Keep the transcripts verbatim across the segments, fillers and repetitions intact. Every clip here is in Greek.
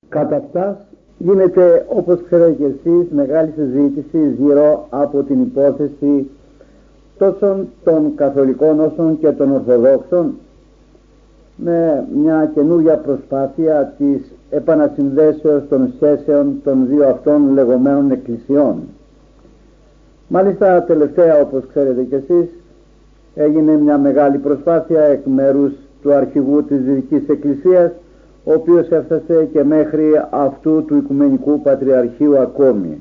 Κατά αυτάς γίνεται, όπως ξέρετε και εσείς, μεγάλη συζήτηση γύρω από την υπόθεση τόσο των καθολικών όσο και των Ορθοδόξων, με μια καινούργια προσπάθεια της επανασυνδέσεως των σχέσεων των δύο αυτών λεγόμενων εκκλησιών. Μάλιστα τελευταία, όπως ξέρετε και εσείς, έγινε μια μεγάλη προσπάθεια εκ μέρους του αρχηγού της Δυτικής Εκκλησίας, ο οποίος έφτασε και μέχρι αυτού του Οικουμενικού Πατριαρχείου ακόμη.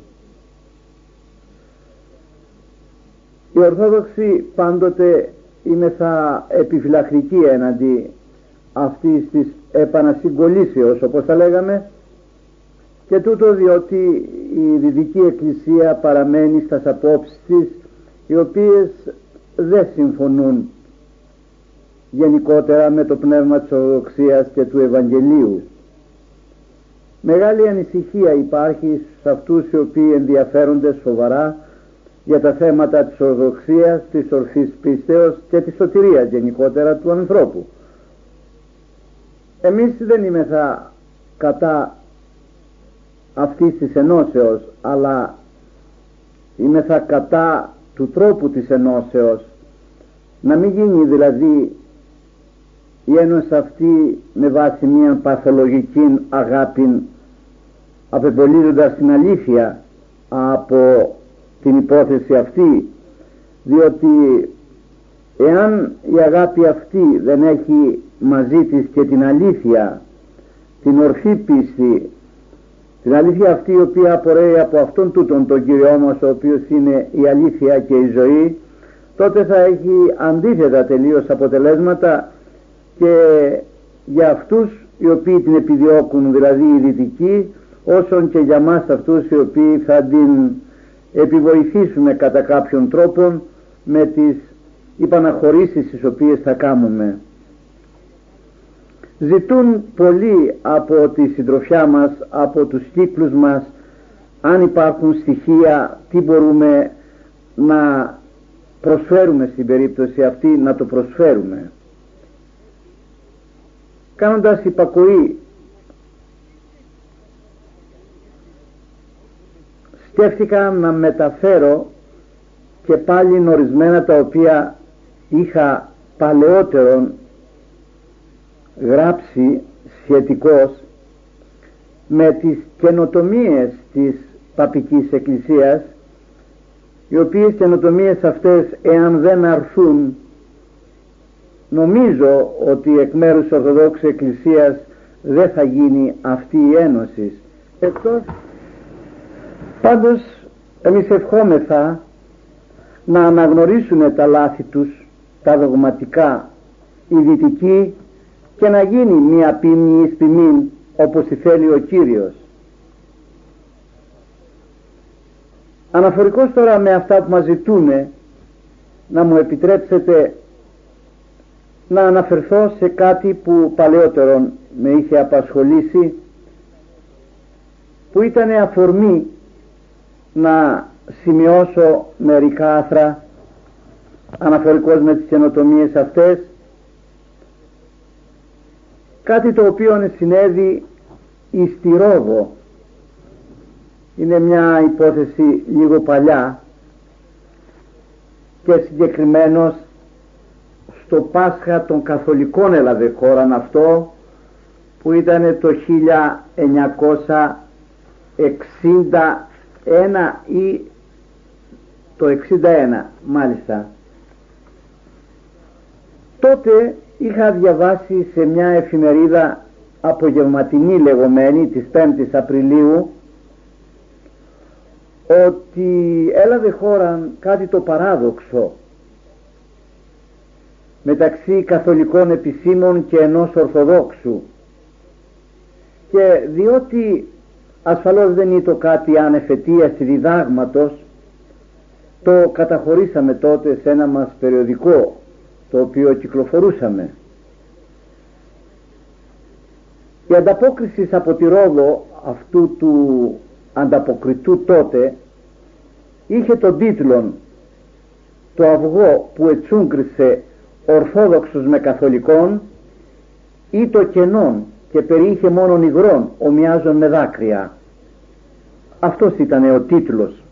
Οι Ορθόδοξοι πάντοτε είμεθα επιφυλακτικοί έναντι αυτής της επανασυγκολήσεως, όπως θα λέγαμε, και τούτο διότι η Δυτική Εκκλησία παραμένει στις απόψεις της, οι οποίες δεν συμφωνούν γενικότερα με το πνεύμα της Ορθοδοξίας και του Ευαγγελίου. Μεγάλη ανησυχία υπάρχει σε αυτούς οι οποίοι ενδιαφέρονται σοβαρά για τα θέματα της Ορθοδοξίας, της ορθής πίστεως και της σωτηρίας γενικότερα του ανθρώπου. Εμείς δεν είμεθα κατά αυτής της ενώσεως, αλλά είμεθα κατά του τρόπου της ενώσεως, να μην γίνει δηλαδή η ένωση αυτή με βάση μια παθολογική αγάπη, απεμπολίζοντας την αλήθεια από την υπόθεση αυτή, διότι εάν η αγάπη αυτή δεν έχει μαζί της και την αλήθεια, την ορθή πίστη, την αλήθεια αυτή η οποία απορρέει από αυτόν τούτον τον Κύριό μας, ο οποίος είναι η αλήθεια και η ζωή, τότε θα έχει αντίθετα τελείως αποτελέσματα και για αυτούς οι οποίοι την επιδιώκουν, δηλαδή οι δυτικοί, όσον και για μας αυτούς οι οποίοι θα την επιβοηθήσουμε κατά κάποιον τρόπο με τις υπαναχωρήσεις τις οποίες θα κάνουμε. Ζητούν πολύ από τη συντροφιά μας, από τους κύκλους μας, αν υπάρχουν στοιχεία, τι μπορούμε να προσφέρουμε στην περίπτωση αυτή, να το προσφέρουμε. Κάνοντας υπακοή, σκέφτηκα να μεταφέρω και πάλι ορισμένα τα οποία είχα παλαιότερον γράψει σχετικώς με τις καινοτομίες της Παπικής Εκκλησίας, οι οποίες καινοτομίες αυτές, εάν δεν αρθούν, νομίζω ότι εκ μέρους της Ορθοδόξης Εκκλησίας δεν θα γίνει αυτή η ένωση. Εκτός πάντως εμείς ευχόμεθα να αναγνωρίσουν τα λάθη τους, τα δογματικά, οι δυτικοί, και να γίνει μια ποιμνή εις ποιμήν, όπως τη θέλει ο Κύριος. Αναφορικώς τώρα με αυτά που μας ζητούνε, να μου επιτρέψετε να αναφερθώ σε κάτι που παλαιότερον με είχε απασχολήσει, που ήταν αφορμή να σημειώσω μερικά άθρα αναφορικώς με τις καινοτομίες αυτές, κάτι το οποίο συνέβη εις τη Ρόδο. Είναι μια υπόθεση λίγο παλιά και συγκεκριμένος στο Πάσχα των Καθολικών έλαβε χώραν αυτό, που ήταν το χίλια εννιακόσια εξήντα ένα ή το εξήντα ένα μάλιστα. Τότε είχα διαβάσει σε μια εφημερίδα απογευματινή λεγόμενη της πέμπτης Απριλίου ότι έλαβε χώραν κάτι το παράδοξο μεταξύ καθολικών επισήμων και ενός Ορθοδόξου, και διότι ασφαλώς δεν ήταν κάτι ανεφετίαση διδάγματος, το καταχωρήσαμε τότε σε ένα μας περιοδικό το οποίο κυκλοφορούσαμε. Η ανταπόκριση από τη Ρόδο αυτού του ανταποκριτού τότε είχε τον τίτλο «Το αυγό που ετσούγκρισε Ορθόδοξους με Καθολικών» ή «Το κενόν και περιείχε μόνον υγρών ομοιάζων με δάκρυα. Αυτός ήταν ο τίτλος.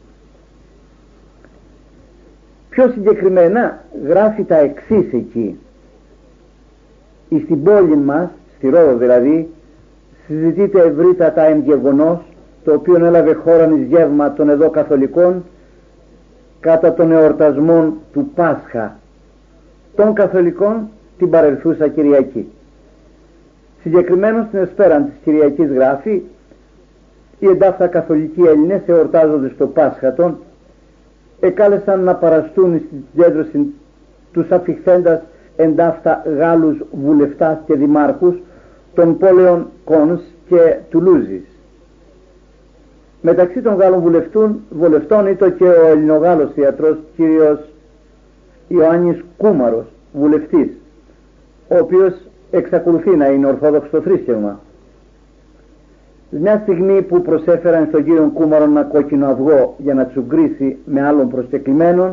Πιο συγκεκριμένα γράφει τα εξής εκεί. Εις την πόλη μας, στη Ρόδο δηλαδή, συζητείται ευρύτατα εν γεγονός, το οποίο έλαβε χώραν εις γεύμα των εδώ καθολικών κατά των εορτασμών του Πάσχα των καθολικών την παρελθούσα Κυριακή. Συγκεκριμένως στην εσπέραν της Κυριακής γράφει: οι εντάφτα καθολικοί Έλληνες εορτάζονται στο Πάσχατον εκάλεσαν να παραστούν στην συγκέντρωση τους αφιχθέντας εντάφτα Γάλλους βουλευτάς και δημάρχους των πόλεων Κόνς και Τουλούζης. Μεταξύ των Γάλλων βουλευτών, βουλευτών ήταν και ο Ελληνογάλλος ιατρός κύριος Ιωάννης Κούμαρος, βουλευτής, ο οποίος εξακολουθεί να είναι ορθόδοξο στο θρήσκευμα. Μια στιγμή που προσέφεραν στον κύριο Κούμαρο ένα κόκκινο αυγό για να τσουγκρίσει με άλλων προσκεκλημένων,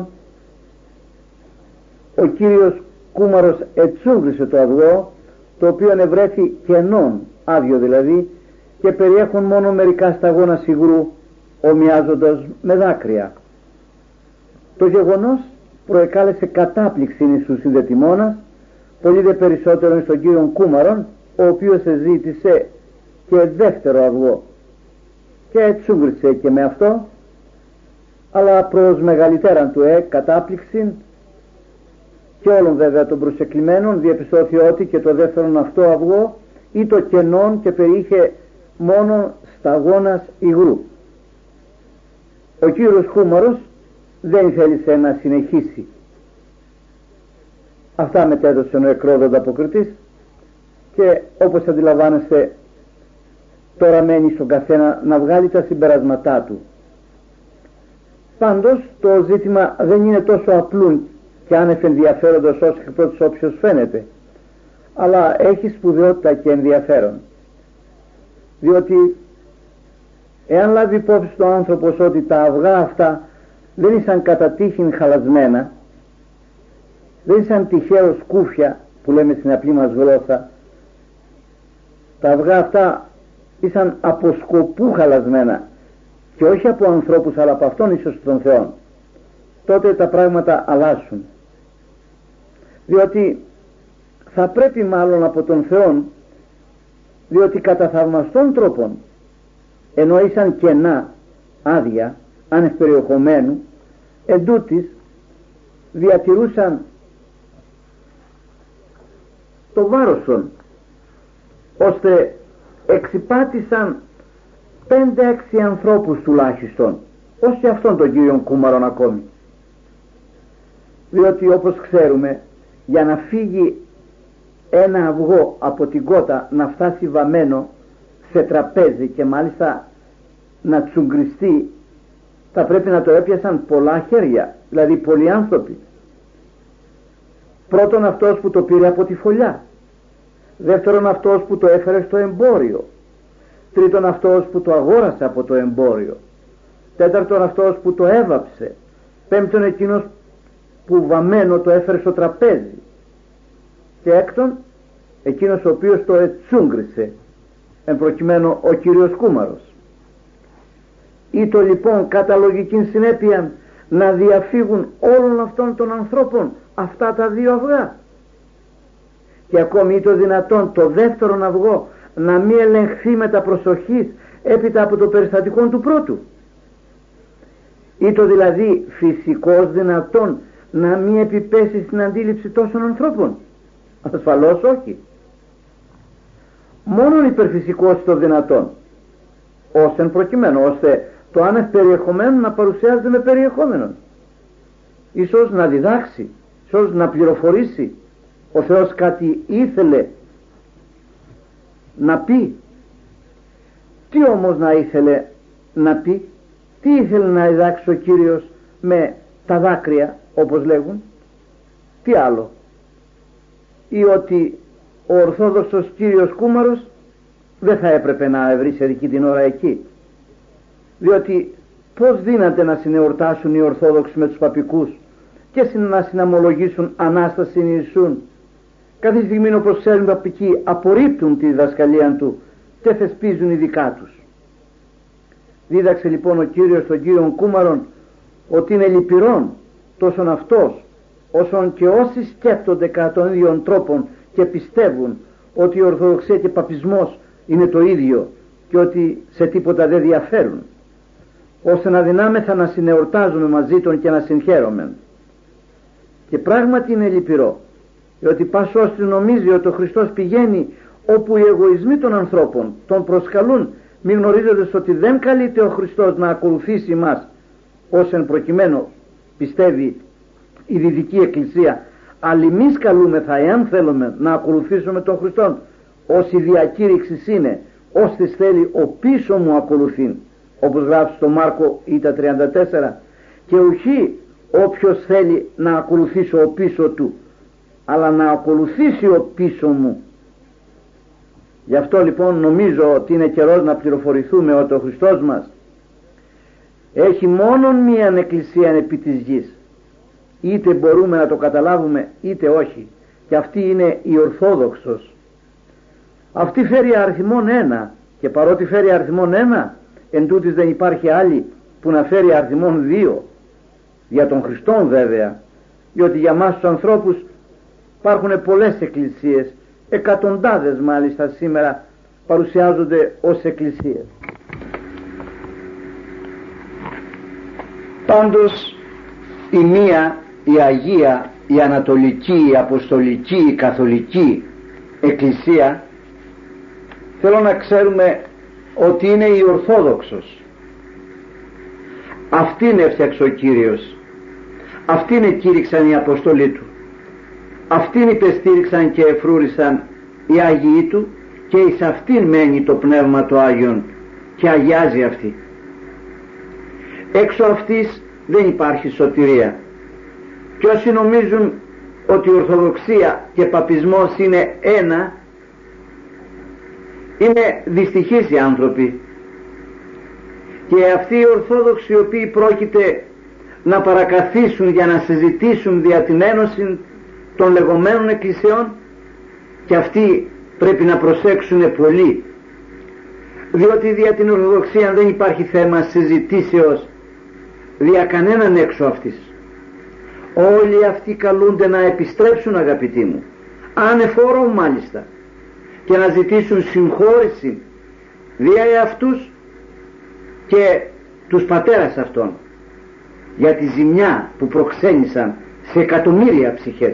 ο κύριος Κούμαρος ετσούγκρισε το αυγό, το οποίο ευρέθη κενών, άδειο δηλαδή, και περιέχουν μόνο μερικά σταγόνα σιγρού ομοιάζοντας με δάκρυα. Το γεγονός προεκάλεσε κατάπληξη στους συνδετημόνας, πολύ δε περισσότερο στον κύριο Κούμαρον, ο οποίος ζήτησε και δεύτερο αυγό και ετσούγκρισε και με αυτό, αλλά προς μεγαλύτεραν του ε κατάπληξη και όλων βέβαια των προσεκλημένων διαπιστώθη ότι και το δεύτερο αυτό αυγό ή το κενόν και περιείχε μόνο σταγόνας υγρού. Ο κύριος Κούμαρος δεν θέλησε να συνεχίσει. Αυτά μετέδωσε ο εκρόδος αποκριτής και όπως αντιλαμβάνεστε τώρα μένει στον καθένα να βγάλει τα συμπερασματά του. Πάντως το ζήτημα δεν είναι τόσο απλούν και άνευ ενδιαφέροντος όσο και πρώτος όποιος φαίνεται, αλλά έχει σπουδαιότητα και ενδιαφέρον, διότι εάν λάβει υπόψη το άνθρωπος ότι τα αυγά αυτά δεν ήσαν κατά τύχην χαλασμένα, δεν ήσαν τυχαίως σκούφια που λέμε στην απλή μας γλώσσα, τα αυγά αυτά ήσαν από σκοπού χαλασμένα και όχι από ανθρώπους αλλά από αυτόν ίσως των Θεών, τότε τα πράγματα αλλάσουν, διότι θα πρέπει μάλλον από τον Θεόν, διότι κατά θαυμαστών τρόπων ενώ ήσαν κενά, άδεια, άνευ περιεχομένου, εντούτοις διατηρούσαν το βάροσον, ώστε εξυπάτησαν πέντε έξι ανθρώπους τουλάχιστον, ως και αυτόν τον κύριο Κούμαρον ακόμη. Διότι όπως ξέρουμε, για να φύγει ένα αυγό από την κότα να φτάσει βαμμένο σε τραπέζι και μάλιστα να τσουγκριστεί, θα πρέπει να το έπιασαν πολλά χέρια, δηλαδή πολλοί άνθρωποι. Πρώτον αυτός που το πήρε από τη φωλιά, δεύτερον αυτός που το έφερε στο εμπόριο, τρίτον αυτός που το αγόρασε από το εμπόριο, τέταρτον αυτός που το έβαψε, πέμπτον εκείνος που βαμμένο το έφερε στο τραπέζι και έκτον εκείνος ο οποίος το ετσούγκρισε, εν προκειμένου ο κύριος Κούμαρος. Ήτο λοιπόν κατά λογική συνέπεια να διαφύγουν όλων αυτών των ανθρώπων αυτά τα δύο αυγά, και ακόμη ήτο δυνατόν το δεύτερον αυγό να μη ελεγχθεί με τα προσοχής έπειτα από το περιστατικό του πρώτου. Ήτο δηλαδή φυσικός δυνατόν να μη επιπέσει στην αντίληψη τόσων ανθρώπων? Ασφαλώς όχι. Μόνον υπερφυσικός το δυνατόν, ως εν προκειμένου, ώστε το άνευ περιεχομένο να παρουσιάζεται με περιεχόμενο, ίσως να διδάξει, ίσως να πληροφορήσει. Ο Θεός κάτι ήθελε να πει. Τι όμως να ήθελε να πει? Τι ήθελε να διδάξει ο Κύριος με τα δάκρυα, όπως λέγουν? Τι άλλο? Ή ότι ο Ορθόδοξος κύριος Κούμαρος δεν θα έπρεπε να ευρύσει εκεί την ώρα εκεί, διότι πως δύναται να συνεορτάσουν οι Ορθόδοξοι με τους παπικούς και να συναμολογήσουν Ανάσταση Ιησούν Κάθε στιγμή, όπως ξέρουν, οι παπικοί απορρίπτουν τη διδασκαλία του και θεσπίζουν οι δικά τους. Δίδαξε λοιπόν ο Κύριος τον Κύριον Κούμαρον ότι είναι λυπηρόν τόσον αυτός όσον και όσοι σκέφτονται κατά των ίδιων τρόπων και πιστεύουν ότι η Ορθοδοξία και παπισμός είναι το ίδιο και ότι σε τίποτα δεν διαφέρουν, ώστε να δυνάμεθα να συνεορτάζουμε μαζί των και να συγχαίρομεν. Και πράγματι είναι λυπηρό, διότι πας ώστε νομίζει ότι ο Χριστός πηγαίνει όπου οι εγωισμοί των ανθρώπων τον προσκαλούν, μη γνωρίζοντας ότι δεν καλείται ο Χριστός να ακολουθήσει μας, ως εν προκειμένου πιστεύει η Δυτική Εκκλησία, αλλά εμείς καλούμεθα, εάν θέλουμε να ακολουθήσουμε τον Χριστόν, ως η διακήρυξη είναι, ώστε θέλει ο πίσω μου ακολουθεί, όπως γράφει στο Μάρκο Ήτα τριάντα τέσσερα, και ουχή όποιος θέλει να ακολουθήσω ο πίσω του, αλλά να ακολουθήσει ο πίσω μου. Γι' αυτό λοιπόν νομίζω ότι είναι καιρός να πληροφορηθούμε ότι ο Χριστός μας έχει μόνον μίαν εκκλησία επί της γης, είτε μπορούμε να το καταλάβουμε είτε όχι, και αυτή είναι η Ορθόδοξος. Αυτή φέρει αριθμόν ένα, και παρότι φέρει αριθμόν ένα, εν τούτης δεν υπάρχει άλλη που να φέρει αριθμόν δύο, για τον Χριστόν βέβαια, διότι για μας τους ανθρώπους υπάρχουν πολλές εκκλησίες, εκατοντάδες μάλιστα σήμερα παρουσιάζονται ως εκκλησίες. Πάντως η μία, η Αγία, η Ανατολική, η Αποστολική, η Καθολική Εκκλησία, θέλω να ξέρουμε ότι είναι η Ορθόδοξος. Αυτήν έφτιαξε ο Κύριος, αυτήν εκήρυξαν οι Αποστολοί του, αυτήν υπεστήριξαν και εφρούρισαν οι Άγιοι του, και εις αυτήν μένει το Πνεύμα το Άγιον και αγιάζει αυτή. Έξω αυτής δεν υπάρχει σωτηρία, και όσοι νομίζουν ότι η Ορθοδοξία και παπισμός είναι ένα, είναι δυστυχείς οι άνθρωποι. Και αυτοί οι Ορθόδοξοι οι οποίοι πρόκειται να παρακαθίσουν για να συζητήσουν δια την ένωση των λεγόμενων εκκλησιών, και αυτοί πρέπει να προσέξουν πολύ, διότι δια την Ορθοδοξία δεν υπάρχει θέμα συζητήσεως δια κανέναν έξω αυτής. Όλοι αυτοί καλούνται να επιστρέψουν, αγαπητοί μου, ανεφόρον μάλιστα, και να ζητήσουν συγχώρεση δια εαυτούς και τους πατέρας αυτών για τη ζημιά που προξένησαν σε εκατομμύρια ψυχές,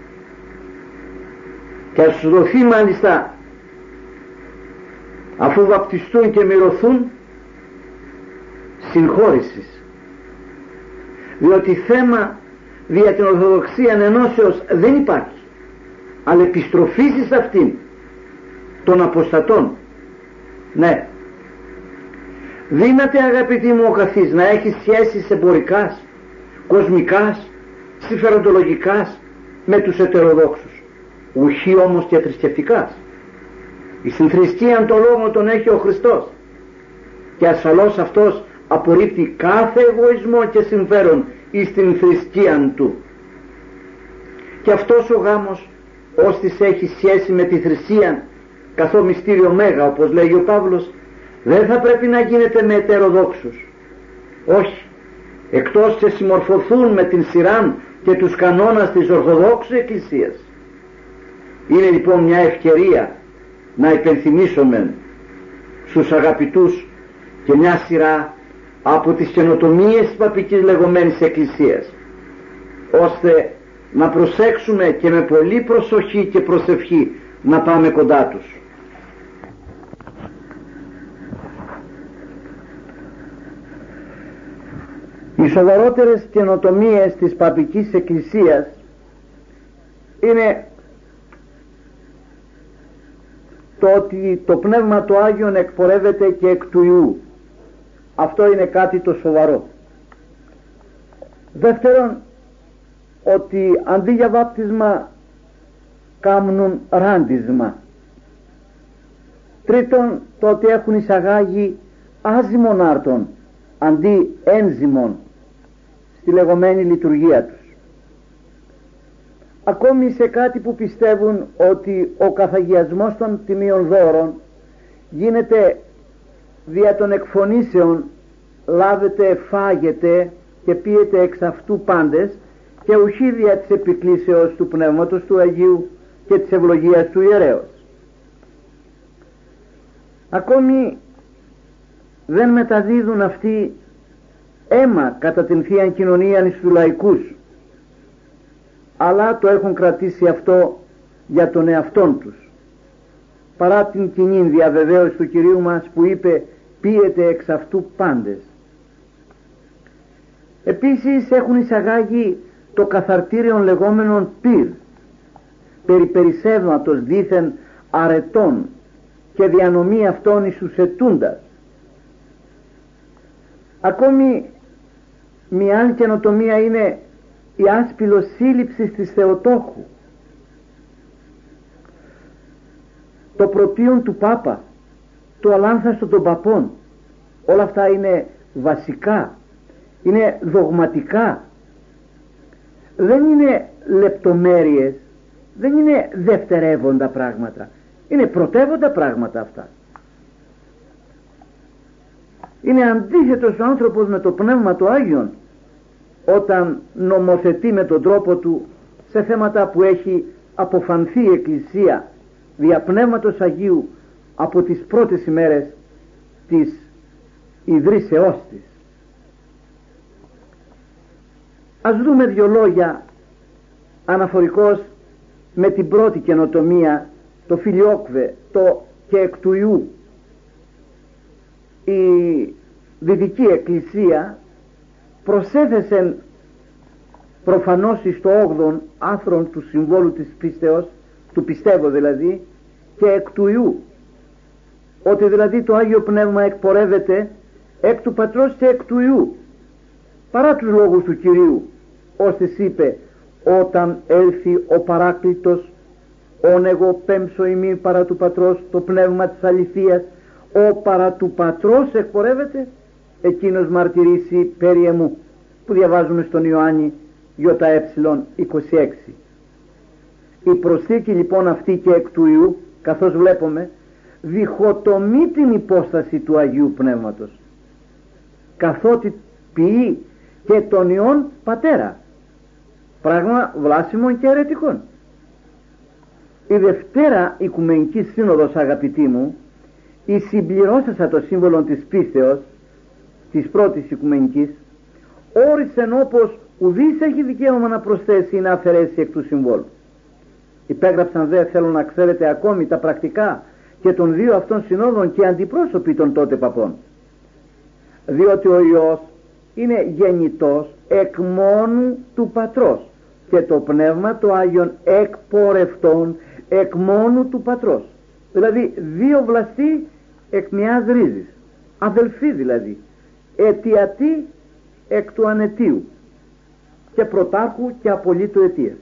και ας τους δοθεί μάλιστα, αφού βαπτιστούν και μυρωθούν, συγχώρεσης, διότι θέμα δια την Ορθοδοξία ενώσεως δεν υπάρχει, αλλά επιστροφής εις αυτήν των αποστατών. Ναι, δύναται, αγαπητοί μου, ο καθής να έχει σχέσεις εμπορικάς, κοσμικάς, συμφεροντολογικάς με τους ετεροδόξους, ουχή όμως και θρησκευτικάς. Στην θρησκεία το λόγο τον έχει ο Χριστός, και ασφαλώς αυτός απορρίπτει κάθε εγωισμό και συμφέρον εις την θρησκεία του. Και αυτός ο γάμος ώστις έχει σχέση με τη θρησκεία καθό μυστήριο μέγα, όπως λέγει ο Παύλος, δεν θα πρέπει να γίνεται με ετεροδόξους. Όχι, εκτός και συμμορφωθούν με την σειρά και τους κανόνας της Ορθοδόξου Εκκλησίας. Είναι λοιπόν μια ευκαιρία να υπενθυμίσουμε στους αγαπητούς και μια σειρά από τις καινοτομίες της παπικής λεγόμενης Εκκλησίας, ώστε να προσέξουμε και με πολύ προσοχή και προσευχή να πάμε κοντά τους. Οι σοβαρότερες καινοτομίες της παπικής Εκκλησίας είναι το ότι το Πνεύμα το Άγιον εκπορεύεται και εκ του Ιού. Αυτό είναι κάτι το σοβαρό. Δεύτερον, ότι αντί για βάπτισμα κάνουν ράντισμα. Τρίτον, το ότι έχουν εισαγάγει άζυμον άρτων αντί ένζυμων στη λεγόμενη λειτουργία τους. ακόμη σε κάτι που πιστεύουν ότι ο καθαγιασμός των τιμίων δώρων γίνεται δια των εκφωνήσεων, λάβετε, φάγετε και πίετε εξ αυτού πάντες, και ουσί δια της επικλήσεως του Πνεύματος του Αγίου και της ευλογίας του ιερέως. Ακόμη δεν μεταδίδουν αυτοί αίμα κατά την Θείαν Κοινωνίαν εις τους λαϊκούς, αλλά το έχουν κρατήσει αυτό για τον εαυτόν τους, παρά την κοινή διαβεβαίωση του Κυρίου μας που είπε πίετε εξ αυτού πάντες. Επίσης έχουν εισαγάγει το καθαρτήριον λεγόμενον πυρ, περί περισσεύματος δήθεν αρετών και διανομή αυτών εις τους ετούντας. Ακόμη μια άλλη καινοτομία είναι η άσπυλος σύλληψη της Θεοτόκου, το πρωτείον του Πάπα, το αλάνθαστο των παπών. Όλα αυτά είναι βασικά, είναι δογματικά, δεν είναι λεπτομέρειες, δεν είναι δευτερεύοντα πράγματα, είναι πρωτεύοντα πράγματα αυτά. Είναι αντίθετος ο άνθρωπος με το Πνεύμα του Άγιον όταν νομοθετεί με τον τρόπο του σε θέματα που έχει αποφανθεί η Εκκλησία δια Πνεύματος Αγίου από τις πρώτες ημέρες της ιδρύσεώς της. Ας δούμε δύο λόγια αναφορικώς με την πρώτη καινοτομία, το φιλιόκβε, το και εκ του Ιού. Η Δυτική Εκκλησία προσέθεσε προφανώς εις το όγδον άθρον του συμβόλου της πίστεως, του πιστεύω δηλαδή, και εκ του Ιού, ότι δηλαδή το Άγιο Πνεύμα εκπορεύεται εκ του Πατρός και εκ του Ιού, παρά τους λόγους του Κυρίου, ώστις είπε όταν έλθει ο Παράκλητος, όν εγώ πέμψω ημίν παρά του Πατρός το πνεύμα της αληθείας, ο παρά του Πατρός εκπορεύεται, εκείνος μαρτυρήσει περί εμού, που διαβάζουμε στον Ιωάννη ΙΕ είκοσι έξι. Η προσθήκη λοιπόν αυτή και εκ του Ιού, καθώς βλέπουμε, διχοτομεί την υπόσταση του Αγίου Πνεύματος, καθότι ποιεί και τον Υιόν Πατέρα, πράγμα βλάσιμων και αιρετικών. Η Δευτέρα Οικουμενική Σύνοδος, αγαπητοί μου, η συμπληρώσασα το σύμβολο της πίστεως της πρώτης Οικουμενικής, όρισεν όπως ουδής έχει δικαίωμα να προσθέσει ή να αφαιρέσει εκ του συμβόλου. Υπέγραψαν δε, θέλω να ξέρετε, ακόμη τα πρακτικά και των δύο αυτών συνόδων και αντιπρόσωποι των τότε παπών, διότι ο Υιός είναι γεννητός εκ μόνου του Πατρός και το Πνεύμα το Άγιον εκπορευτών εκ μόνου του Πατρός, δηλαδή δύο βλαστοί εκ μιας ρίζης, αδελφοί δηλαδή, αιτιατοί εκ του ανετίου και πρωτάρχου και απολύτου αιτίας,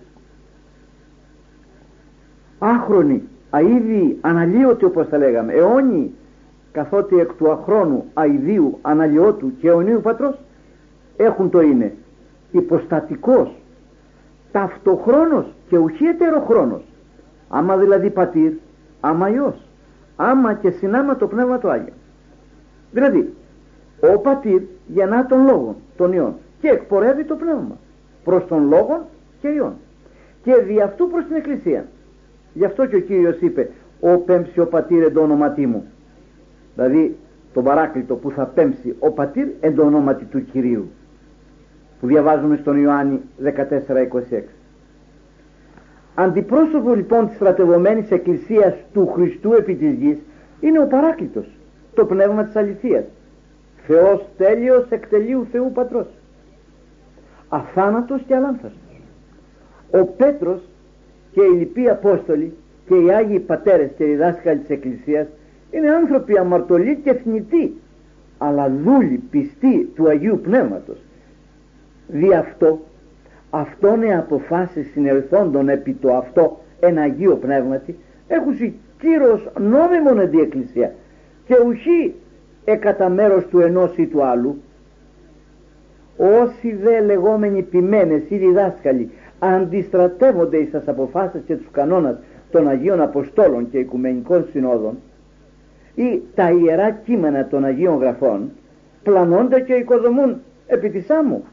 άχρονοι, αΐδιοι, αναλύωτοι, όπως θα λέγαμε, αιώνιοι, καθότι εκ του αχρόνου αηδίου, αναλυώτου και αιωνίου Πατρός έχουν το είναι υποστατικός, ταυτοχρόνος και ουχή ετεροχρόνος, άμα δηλαδή πατήρ, άμα Υιός, άμα και συνάμα το Πνεύμα το Άγιο. Δηλαδή ο πατήρ γεννά τον Λόγον, τον Υιόν, και εκπορεύει το Πνεύμα προς τον Λόγον και Υιόν, και δι' αυτού προς την Εκκλησία. Γι' αυτό και ο Κύριος είπε ο πέμψει ο πατήρ εν το όνοματί μου, δηλαδή τον Παράκλητο που θα πέμψει ο πατήρ εν το ονόματι του Κυρίου, που διαβάζουμε στον Ιωάννη δεκατέσσερα είκοσι έξι. Αντιπρόσωπο λοιπόν της στρατευωμένης Εκκλησίας του Χριστού επί της γης είναι ο Παράκλητος, το Πνεύμα της αληθείας, Θεός τέλειος εκ τελείου Θεού Πατρός, αθάνατος και αλάνθαστος. Ο Πέτρος και οι λοιποί Απόστολοι και οι Άγιοι Πατέρες και οι δάσκαλοι της Εκκλησίας είναι άνθρωποι αμαρτωλοί και θνητοί, αλλά δούλοι πιστοί του Αγίου Πνεύματος. Δι' αυτό αυτόν αποφάσεις συνελθόντων επί το αυτό εν Αγίο Πνεύματι έχουν κύρος νόμιμον εν τη Εκκλησία και ουχή εκατά μέρος του ενός ή του άλλου. Όσοι δε λεγόμενοι ποιμένες ή διδάσκαλοι αντιστρατεύονται εις τις αποφάσεις και τους κανόνας των Αγίων Αποστόλων και Οικουμενικών Συνόδων ή τα ιερά κείμενα των Αγίων Γραφών, πλανώνται και οικοδομούν επί της άμμου.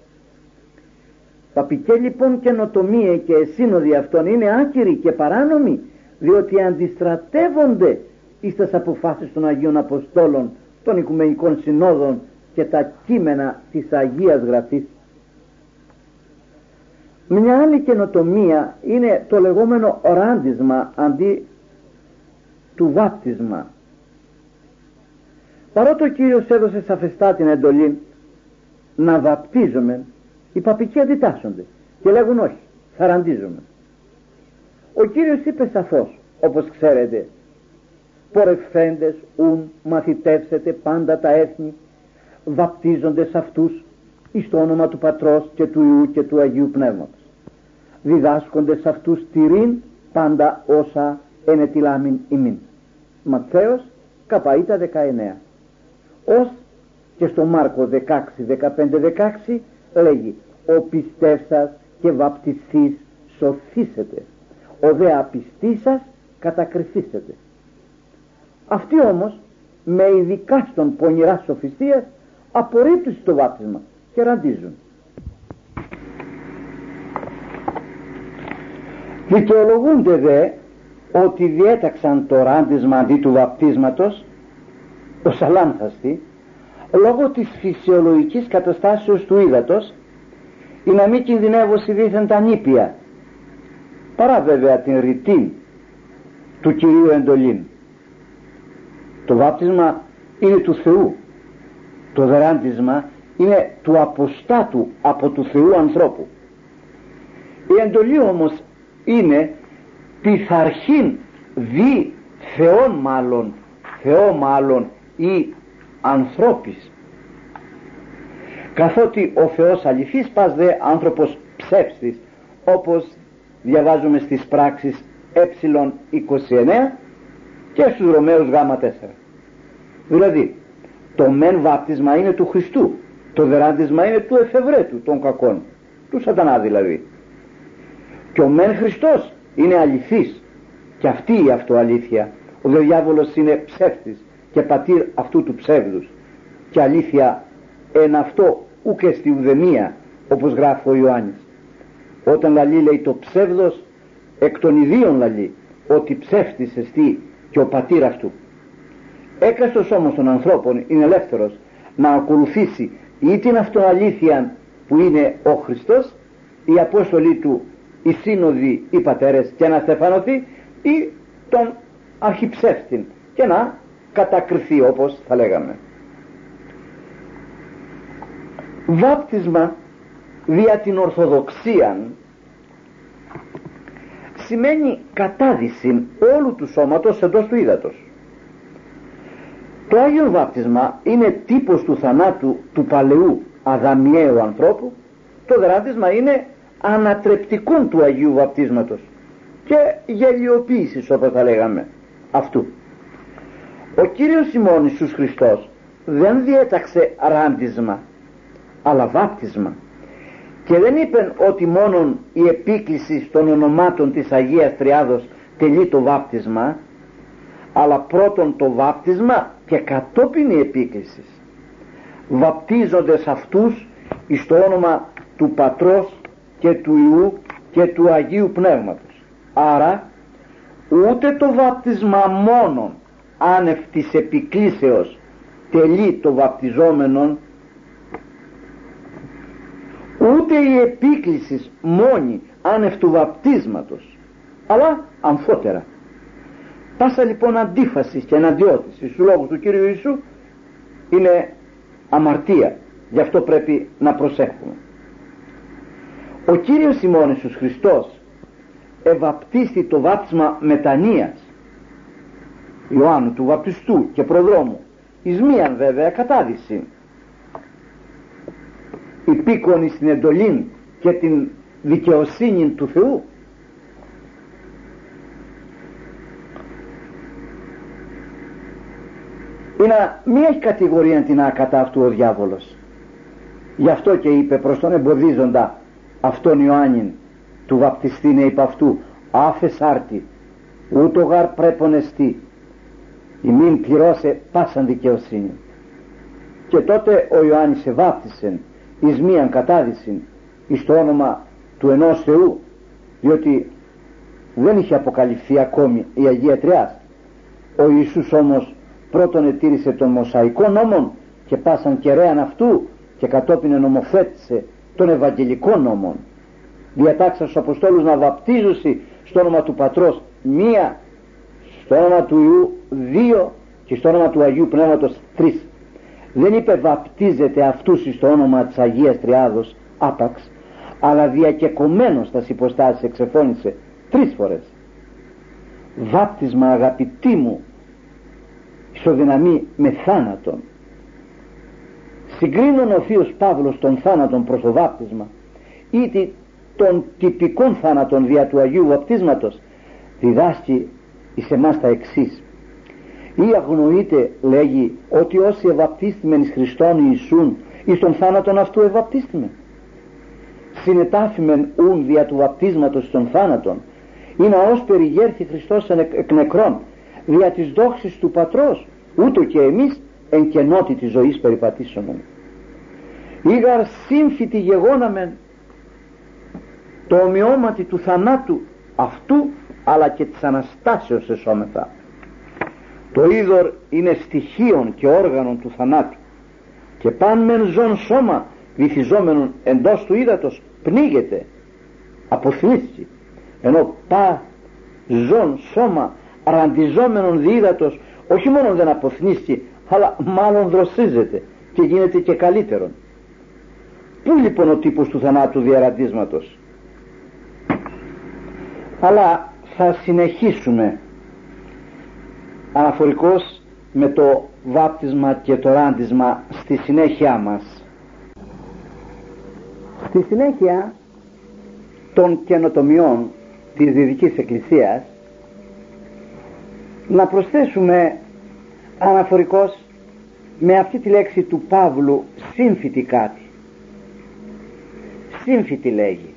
Παπικέ λοιπόν καινοτομίε και σύνοδοι αυτών είναι άκυροι και παράνομοι, διότι αντιστρατεύονται εις τις αποφάσεις των Αγίων Αποστόλων, των Οικουμενικών Συνόδων και τα κείμενα της Αγίας Γραφής. Μια άλλη καινοτομία είναι το λεγόμενο ράντισμα αντί του βάπτισμα. Παρότι ο Κύριος έδωσε σαφεστά την εντολή να βαπτίζουμε, οι παπικοί αντιτάσσονται και λέγουν όχι, θα ραντίζουμε. Ο Κύριος είπε σαφώς, όπως ξέρετε, πορευθέντες ουν μαθητεύσετε πάντα τα έθνη, βαπτίζοντες αυτούς εις το όνομα του Πατρός και του Υιού και του Αγίου Πνεύματος, διδάσκοντες αυτούς τηρήν πάντα όσα ενετιλάμιν ημίν. Ματθαίος καπαΐτα δεκαεννέα. Ως και στο Μάρκο δεκαέξι δεκαπέντε δεκαέξι λέγει, ο πιστεύσας και βαπτιστής σωθήσετε, ο δε απιστής σας κατακριθήσετε. Αυτοί όμως με ειδικά στον πονηρά σοφιστίας απορρίπτουν το βάπτισμα και ραντίζουν. Δικαιολογούνται δε ότι διέταξαν το ράντισμα αντί του βαπτίσματος ως αλάνθαστοι λόγω της φυσιολογικής καταστάσεως του ύδατος, ή να μην κινδυνεύσει δήθεν τα νήπια, παρά βέβαια την ρητή του Κυρίου εντολήν. Το βάπτισμα είναι του Θεού, το δράντισμα είναι του αποστάτου από του Θεού ανθρώπου. Η εντολή όμως είναι πειθαρχήν δι Θεόν μάλλον, Θεό μάλλον ή ανθρώπης, καθότι ο Θεός αληθής πας δε άνθρωπος ψεύστης, όπως διαβάζουμε στις πράξεις ε είκοσι εννέα και στους Ρωμαίους γ τέσσερα. Δηλαδή το μεν βάπτισμα είναι του Χριστού, το δράντισμα είναι του εφευρέτου των κακών, του σατανά δηλαδή, και ο μεν Χριστός είναι αληθής, και αυτή η αυτοαλήθεια. Ο δε διάβολος είναι ψεύτης και πατήρ αυτού του ψεύδους, και αλήθεια εν αυτό ουκ εστι ουδεμία, όπως γράφει ο Ιωάννης. Όταν λαλεί, λέει, το ψεύδος εκ των ιδίων λαλεί, ότι ψεύτης εστί και ο πατήρ αυτού. Έκαστος όμως των ανθρώπων είναι ελεύθερος να ακολουθήσει ή την αυτοαλήθεια που είναι ο Χριστός, η Απόστολοι του, οι σύνοδοι, οι πατέρες, και να στεφανωθεί, ή τον αρχιψεύτην και να κατακριθεί, όπως θα λέγαμε. Βάπτισμα δια την Ορθοδοξία σημαίνει κατάδυση όλου του σώματος εντός του ύδατος. Το Άγιο Βάπτισμα είναι τύπος του θανάτου του παλαιού αδαμιαίου ανθρώπου. Το δράτισμα είναι ανατρεπτικόν του Αγίου Βαπτίσματος και γελιοποίησης, όπως θα λέγαμε, αυτού. Ο Κύριος ημών Ιησούς Χριστός δεν διέταξε ράντισμα, αλλά βάπτισμα, και δεν είπε ότι μόνον η επίκληση των ονομάτων της Αγίας Τριάδος τελεί το βάπτισμα, αλλά πρώτον το βάπτισμα και κατόπιν η επίκληση. Βαπτίζοντες αυτούς εις το όνομα του Πατρός και του Υιού και του Αγίου Πνεύματος. Άρα ούτε το βάπτισμα μόνον άνευ της επικλήσεως τελεί το βαπτιζόμενον, ούτε η επίκληση μόνη άνευ του βαπτίσματος, αλλά αμφότερα. Πάσα λοιπόν αντίφαση και εναντιώτηση στους λόγους του Κύριου Ιησού είναι αμαρτία. Γι' αυτό πρέπει να προσέχουμε. Ο Κύριος ημών Ιησούς Χριστός ευαπτίστη το βάπτισμα μετανοίας Ιωάννου του βαπτιστού και προδρόμου, εις μίαν βέβαια κατάδυση, υπήκονη στην εντολή και την δικαιοσύνη του Θεού. Είναι μη έχει κατηγορία την άκατα αυτού ο διάβολος. Γι' αυτό και είπε προς τον εμποδίζοντα αυτόν Ιωάννην, του βαπτιστήνε υπ' αυτού άφες άρτη, ούτω γαρ πρέπονεστη, ημίν πληρώσε πάσαν δικαιοσύνη. Και τότε ο Ιωάννης εβάπτισεν εις μίαν κατάδυσιν εις το όνομα του ενός Θεού, διότι δεν είχε αποκαλυφθεί ακόμη η Αγία Τριάς. Ο Ιησούς όμως πρώτον ετήρησε των Μωσαϊκών νόμων και πάσαν κεραίαν αυτού, και κατόπιν ενομοθέτησε των Ευαγγελικών νόμων. Διατάξα στους Αποστόλους να βαπτίζουσι στο όνομα του Πατρός μία, στο όνομα του Υιού δύο και στο όνομα του Αγίου Πνεύματος τρεις. Δεν είπε βαπτίζετε αυτούς στο όνομα της Αγίας Τριάδος άπαξ, αλλά διακεκομένως τα υποστάσεις εξεφώνησε τρεις φορές. Βάπτισμα, αγαπητοί μου, ισοδυναμεί με θάνατον. Συγκρίνων ο Θείος Παύλος των θάνατων προς το βάπτισμα ή των τυπικών θάνατων δια του Αγίου Βαπτίσματος, διδάσκει εις εμάς τα εξής. Ή αγνοείτε, λέγει, ότι όσοι ευαπτίστημεν εις Χριστόν Ιησούν εις των θάνατων αυτού ευαπτίστημεν. Συνετάφημεν ούν δια του βαπτίσματος των θάνατων, ή να ως περιγέρθη Χριστός εκ νεκρών, δια της δόξης του Πατρός, ούτω και εμείς εν κενότη της ζωής περιπατήσομεν. Ήγαρ σύμφυτη γεγόναμεν το ομοιώματι του θανάτου αυτού, αλλά και της Αναστάσεως εσώμεθα. Το είδωρ είναι στοιχείων και όργανων του θανάτου, και παν μεν ζών σώμα βυθιζόμενον εντός του ύδατος πνίγεται, αποθνίστη, ενώ πα ζών σώμα ραντιζόμενον δι ύδατος όχι μόνο δεν αποθνίστη, αλλά μάλλον δροσίζεται και γίνεται και καλύτερον. Πού λοιπόν ο τύπος του θανάτου διαραντίσματος? Αλλά θα συνεχίσουμε αναφορικώς με το βάπτισμα και το ράντισμα στη συνέχεια μας. Στη συνέχεια των καινοτομιών της Δυτικής Εκκλησίας να προσθέσουμε αναφορικώς με αυτή τη λέξη του Παύλου σύμφυτη κάτι. Σύμφυτη λέγει,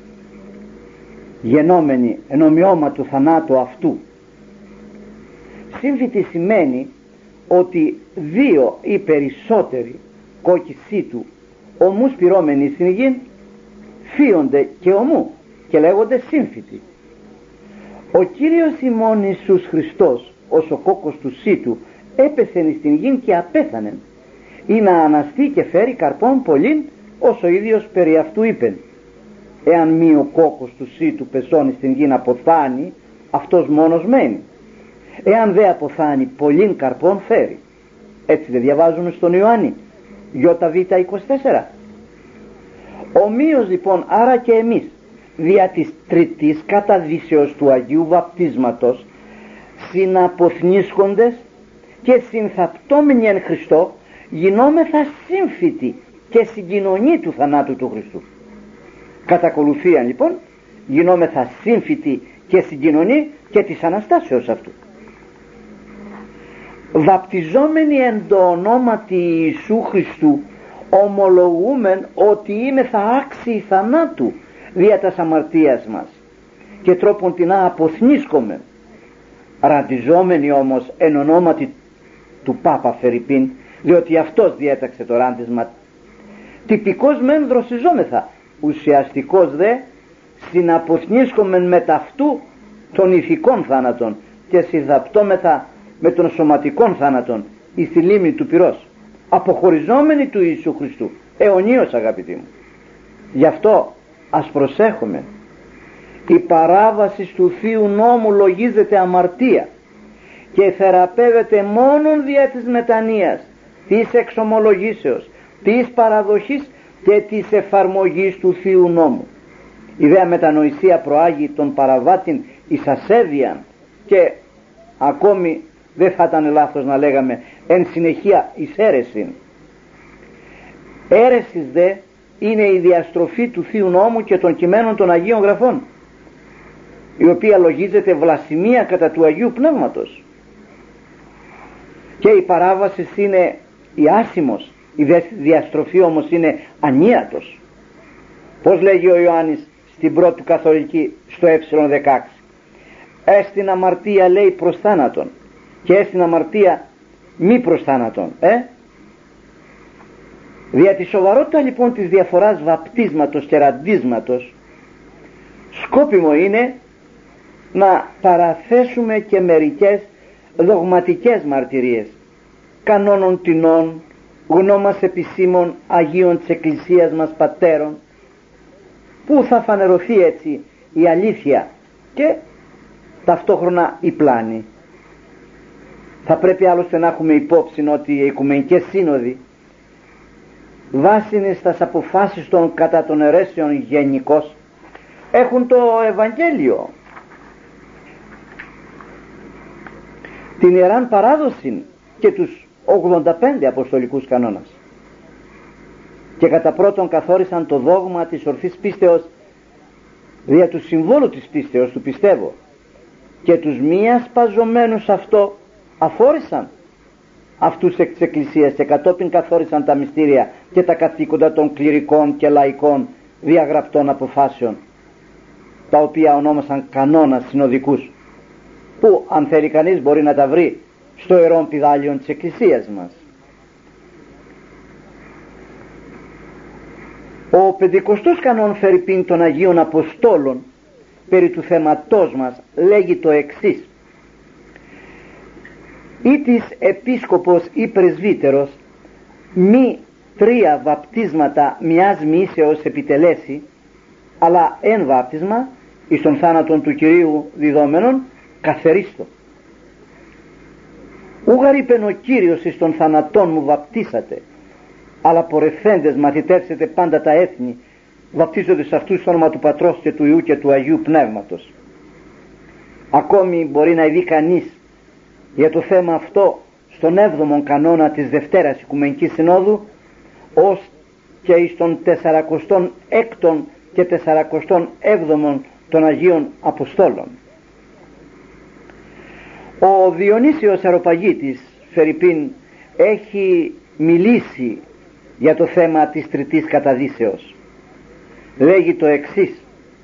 γενόμενη εν ομοιώμα του θανάτου αυτού. Σύμφυτη σημαίνει ότι δύο ή περισσότεροι κόκκισοι του ομούς πυρώμενοι στην γη φύονται και ομού και λέγονται σύμφυτοι. Ο Κύριος ημών Ιησούς Χριστός ως ο κόκκος του σύτου έπεσεν στην γη και απέθανεν, ή να αναστεί και φέρει καρπών πολλήν, ως ο ίδιος περί αυτού είπεν. Εάν μη ο κόκκος του σύτου πεσώνει στην γη αποθάνει, αυτός μόνος μένει. Εάν δε αποθάνει πολλήν καρπών φέρει. Έτσι δεν διαβάζουμε στον Ιωάννη Β είκοσι τέσσερα. Ομοίως λοιπόν άρα και εμείς δια της τριτής καταδύσεως του Αγίου Βαπτίσματος συναποθνίσκοντες και συνθαπτώμενοι εν Χριστώ γινόμεθα σύμφυτοι και συγκοινωνοί του θανάτου του Χριστού. Κατά ακολουθία λοιπόν γινόμεθα σύμφυτοι και συγκοινωνοί και της Αναστάσεως αυτού. Βαπτιζόμενοι εν το ονόματι Ιησού Χριστού ομολογούμεν ότι είμεθα άξιοι θανάτου δια τας αμαρτίας μας και τρόπον την αποθνίσκομεν. Ραντιζόμενοι όμως εν ονόματι του Πάπα Φερρυπίν, διότι αυτός διέταξε το ράντισμα. Τυπικός μεν δροσιζόμεθα, ουσιαστικός δε συναποθνίσκομεν με ταυτού των ηθικών θάνατων και συνδαπτώμεθα με των σωματικών θάνατων εις τη λίμνη του πυρός, αποχωριζόμενοι του Ιησού Χριστού αιωνίως, αγαπητοί μου. Γι' αυτό ας προσέχουμε. Η παράβαση του Θείου νόμου λογίζεται αμαρτία και θεραπεύεται μόνον δια της μετανοίας, της εξομολογήσεως, της παραδοχής και της εφαρμογής του Θείου νόμου. Η δε μετανοησία προάγει τον παραβάτην εις ασέβειαν και ακόμη δεν θα ήταν λάθος να λέγαμε εν συνεχεία εις αίρεσιν. Αίρεσις δε είναι η διαστροφή του Θείου νόμου και των κειμένων των Αγίων Γραφών, η οποία λογίζεται βλασιμία κατά του Αγίου Πνεύματος, και η παράβαση είναι η άσημος, η διαστροφή όμως είναι ανίατος. Πώς λέγει ο Ιωάννης στην πρώτη καθολική στο ε δεκαέξι. Έστιν αμαρτία, λέει, προς θάνατον, και έστιν αμαρτία μη προς θάνατον. Ε? Δια τη σοβαρότητα λοιπόν της διαφοράς βαπτίσματος και ραντίσματος, σκόπιμο είναι να παραθέσουμε και μερικές δογματικές μαρτυρίες κανόνων τινών, γνώμας επισήμων Αγίων της Εκκλησίας μας πατέρων, που θα φανερωθεί έτσι η αλήθεια και ταυτόχρονα η πλάνη. Θα πρέπει άλλωστε να έχουμε υπόψη ότι οι Οικουμενικές Σύνοδοι βάσινοι στις αποφάσεις των κατά των αιρέσεων γενικώς έχουν το Ευαγγέλιο, την Ιεράν Παράδοση και τους ογδόντα πέντε Αποστολικούς Κανόνας, και κατά πρώτον καθόρισαν το δόγμα της ορθής πίστεως δια του συμβόλου της πίστεως του πιστεύω, και τους μη ασπαζομένους αυτό αφόρησαν αυτούς εκ της Εκκλησίας, και κατόπιν καθόρισαν τα μυστήρια και τα καθήκοντα των κληρικών και λαϊκών διαγραπτών αποφάσεων, τα οποία ονόμασαν κανόνας συνοδικούς, που αν θέλει κανείς μπορεί να τα βρει στο Ιερόν Πηδάλιον της Εκκλησίας μας. Ο πεντηκοστός κανόν φερειπίν των Αγίων Αποστόλων περί του θέματός μας λέγει το εξής: ή της επίσκοπος ή πρεσβύτερος μη τρία βαπτίσματα μιας μοίησεως επιτελέσει, αλλά εν βάπτισμα εις τον θάνατον του Κυρίου διδόμενον καθερίστο. Ούγαρ είπεν ο Κύριος εις τον θανατόν μου βαπτίσατε, αλλά πορευθέντες μαθητεύσετε πάντα τα έθνη, βαπτίζονται σε αυτούς στο όνομα του Πατρός και του Υιού και του Αγίου Πνεύματος. Ακόμη μπορεί να ειδεί κανείς για το θέμα αυτό στον έβδομον κανόνα της Δευτέρας Οικουμενικής Συνόδου, ως και εις τον τεσσαρακοστόν έκτον και τεσσαρακοστόν έβδομον των Αγίων Αποστόλων. Ο Διονύσιος Αεροπαγίτης φερειπίν έχει μιλήσει για το θέμα της τριτής καταδύσεως. Λέγει το εξής: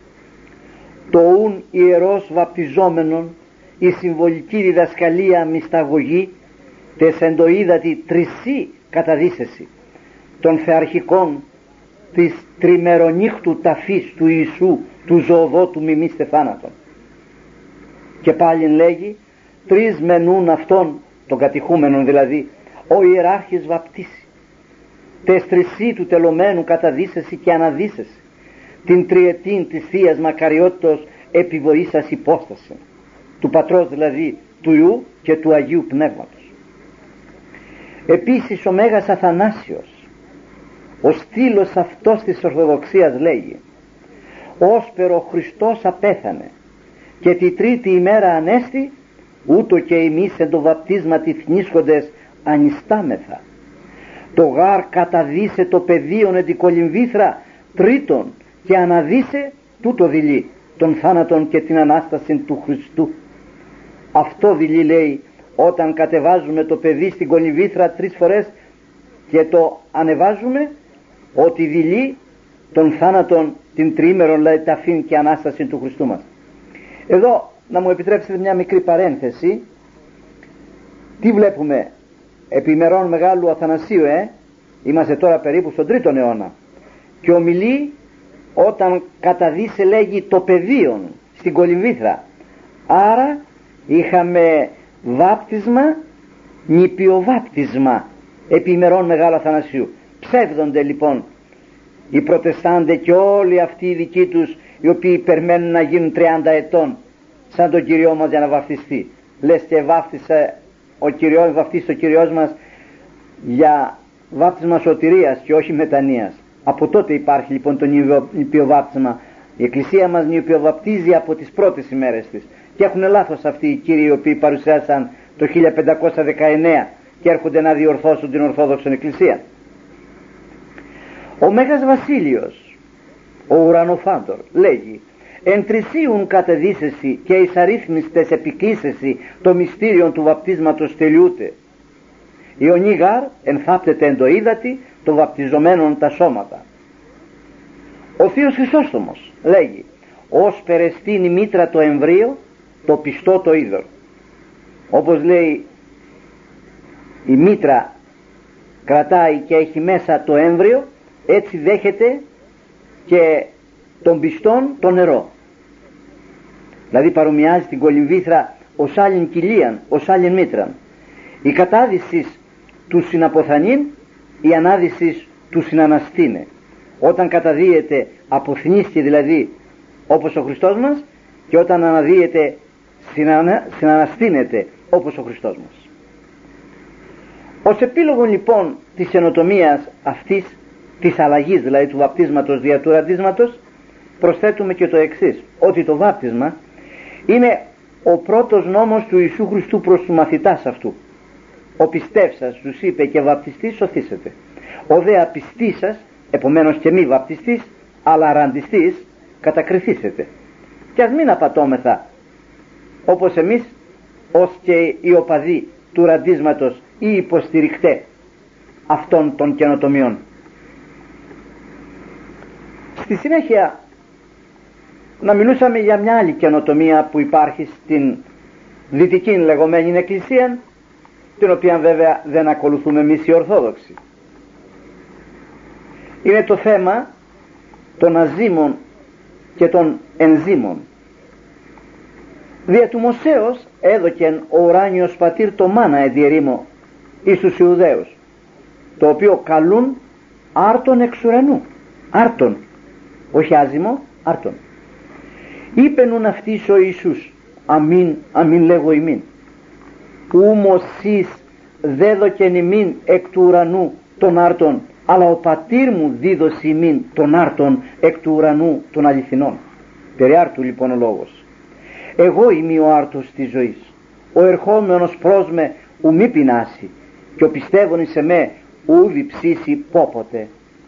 το ουν ιερός βαπτιζόμενον η συμβολική διδασκαλία μυσταγωγή τες εντοίδατη τρισή καταδύσεση των θεαρχικών της τριμερονύχτου ταφής του Ιησού του ζωοδότου μιμήστε θάνατον. Και πάλι λέγει: τρεις μενούν αυτών, των κατηχούμενων δηλαδή, ο ιεράρχης βαπτίσει, τες τρισή του τελωμένου καταδύσεση και αναδύσεση, την τριετήν της Θείας Μακαριότητος επιβοήσας υπόσταση, του Πατρός δηλαδή, του Υιού και του Αγίου Πνεύματος. Επίσης ο Μέγας Αθανάσιος, ο στήλος αυτός της Ορθοδοξίας, λέγει: όσπερο ο Χριστός απέθανε και τη τρίτη ημέρα ανέστη, ούτω και εμείς εν το βαπτίσματι θνίσκοντες ανιστάμεθα. Το γάρ καταδύσε το πεδίον εν την κολυμβήθρα τρίτον και αναδύσε τούτο δειλεί τον θάνατον και την Ανάσταση του Χριστού. Αυτό δειλεί, λέει, όταν κατεβάζουμε το παιδί στην κολυμβήθρα τρεις φορές και το ανεβάζουμε, ότι δειλεί τον θάνατον την τριήμερον, δηλαδή ταφήν και Ανάσταση του Χριστού μας. Εδώ να μου επιτρέψετε μια μικρή παρένθεση. Τι βλέπουμε? Επιμερών Μεγάλου Αθανασίου, ε? Είμαστε τώρα περίπου στον τρίτον αιώνα, και ομιλεί όταν καταδύσε, λέγει, το πεδίον στην κολυμβήθρα. Άρα είχαμε βάπτισμα, νηπιοβάπτισμα επιμερών Μεγάλου Αθανασίου. Ψεύδονται λοιπόν οι Προτεστάντες και όλοι αυτοί οι δικοί τους, οι οποίοι περιμένουν να γίνουν τριάντα ετών σαν τον Κυριό μας για να βαφτιστεί. Λες και βάφτισε ο Κυριός, βαφτίσει ο Κυριός μας για βάπτισμα σωτηρίας και όχι μετανοίας. Από τότε υπάρχει λοιπόν το νηπιοβάπτισμα. Η Εκκλησία μας νηπιοβαπτίζει από τις πρώτες ημέρες της, και έχουν λάθος αυτοί οι κύριοι οι οποίοι παρουσιάσαν το χίλια πεντακόσια δεκαεννέα και έρχονται να διορθώσουν την Ορθόδοξη Εκκλησία. Ο Μέγας Βασίλειος, ο ουρανοφάντορ, λέγει: εν τρισίουν κατεδύσεση και εις αρρύθμιστες επικλήσεση το μυστήριον του βαπτίσματος τελειούται. Ιωνί γάρ ενθάπτεται εν το ύδατι το βαπτιζομένον τα σώματα. Ο Θείος Χρυσόστομος λέγει ως περαιστήν η μήτρα το εμβρίο, το πιστό το είδωρ. Όπως λέει, η μήτρα κρατάει και έχει μέσα το έμβριο, έτσι δέχεται και τον πιστόν το νερό. Δηλαδή παρομοιάζει την κολυμβήθρα ως άλλην κοιλίαν, ως άλλην μήτραν. Η κατάδυση του συναποθανήν, η ανάδυση του συναναστήνε. Όταν καταδύεται, αποθνίστηκε δηλαδή όπως ο Χριστός μας, και όταν αναδύεται, συνανα, συναναστήνεται όπως ο Χριστός μας. Ως επίλογο λοιπόν της ενοτομίας αυτής, της αλλαγής δηλαδή του βαπτίσματος δια του ραντίσματος, προσθέτουμε και το εξής, ότι το βάπτισμα είναι ο πρώτος νόμος του Ιησού Χριστού προς τους μαθητάς αυτού. Ο πιστεύσας τους είπε και βαπτιστής σωθήσετε. Ο δε απιστήσας, επομένως και μη βαπτιστής αλλά ραντιστής, κατακριθήσετε. Και ας μην απατώμεθα όπως εμείς ως και οι οπαδοί του ραντίσματος ή υποστηρικτέ αυτών των καινοτομιών. Στη συνέχεια να μιλούσαμε για μια άλλη καινοτομία που υπάρχει στην δυτική λεγόμενη εκκλησία, την οποία βέβαια δεν ακολουθούμε εμείς οι Ορθόδοξοι. Είναι το θέμα των αζήμων και των ενζήμων. Δια του Μωσέως έδωκεν ο ουράνιος πατήρ το μάνα εδιαιρήμο εις τους Ιουδαίους, το οποίο καλούν άρτον εξ ουρανού. Άρτον, όχι άζυμο, άρτον. Είπενουν αυτής ο Ιησούς, αμήν, αμήν λέγω ημίν, ούμος εις δέδοκεν ημίν εκ του ουρανού τον άρτον, αλλά ο πατήρ μου δίδωσε ημίν τον άρτον εκ του ουρανού των αληθινών. Περί άρτου λοιπόν ο λόγος. Εγώ είμαι ο άρτος της ζωής. Ο ερχόμενος προς με ου μη πεινάσει, και ο πιστεύων σε με ου διψήσει πόποτε.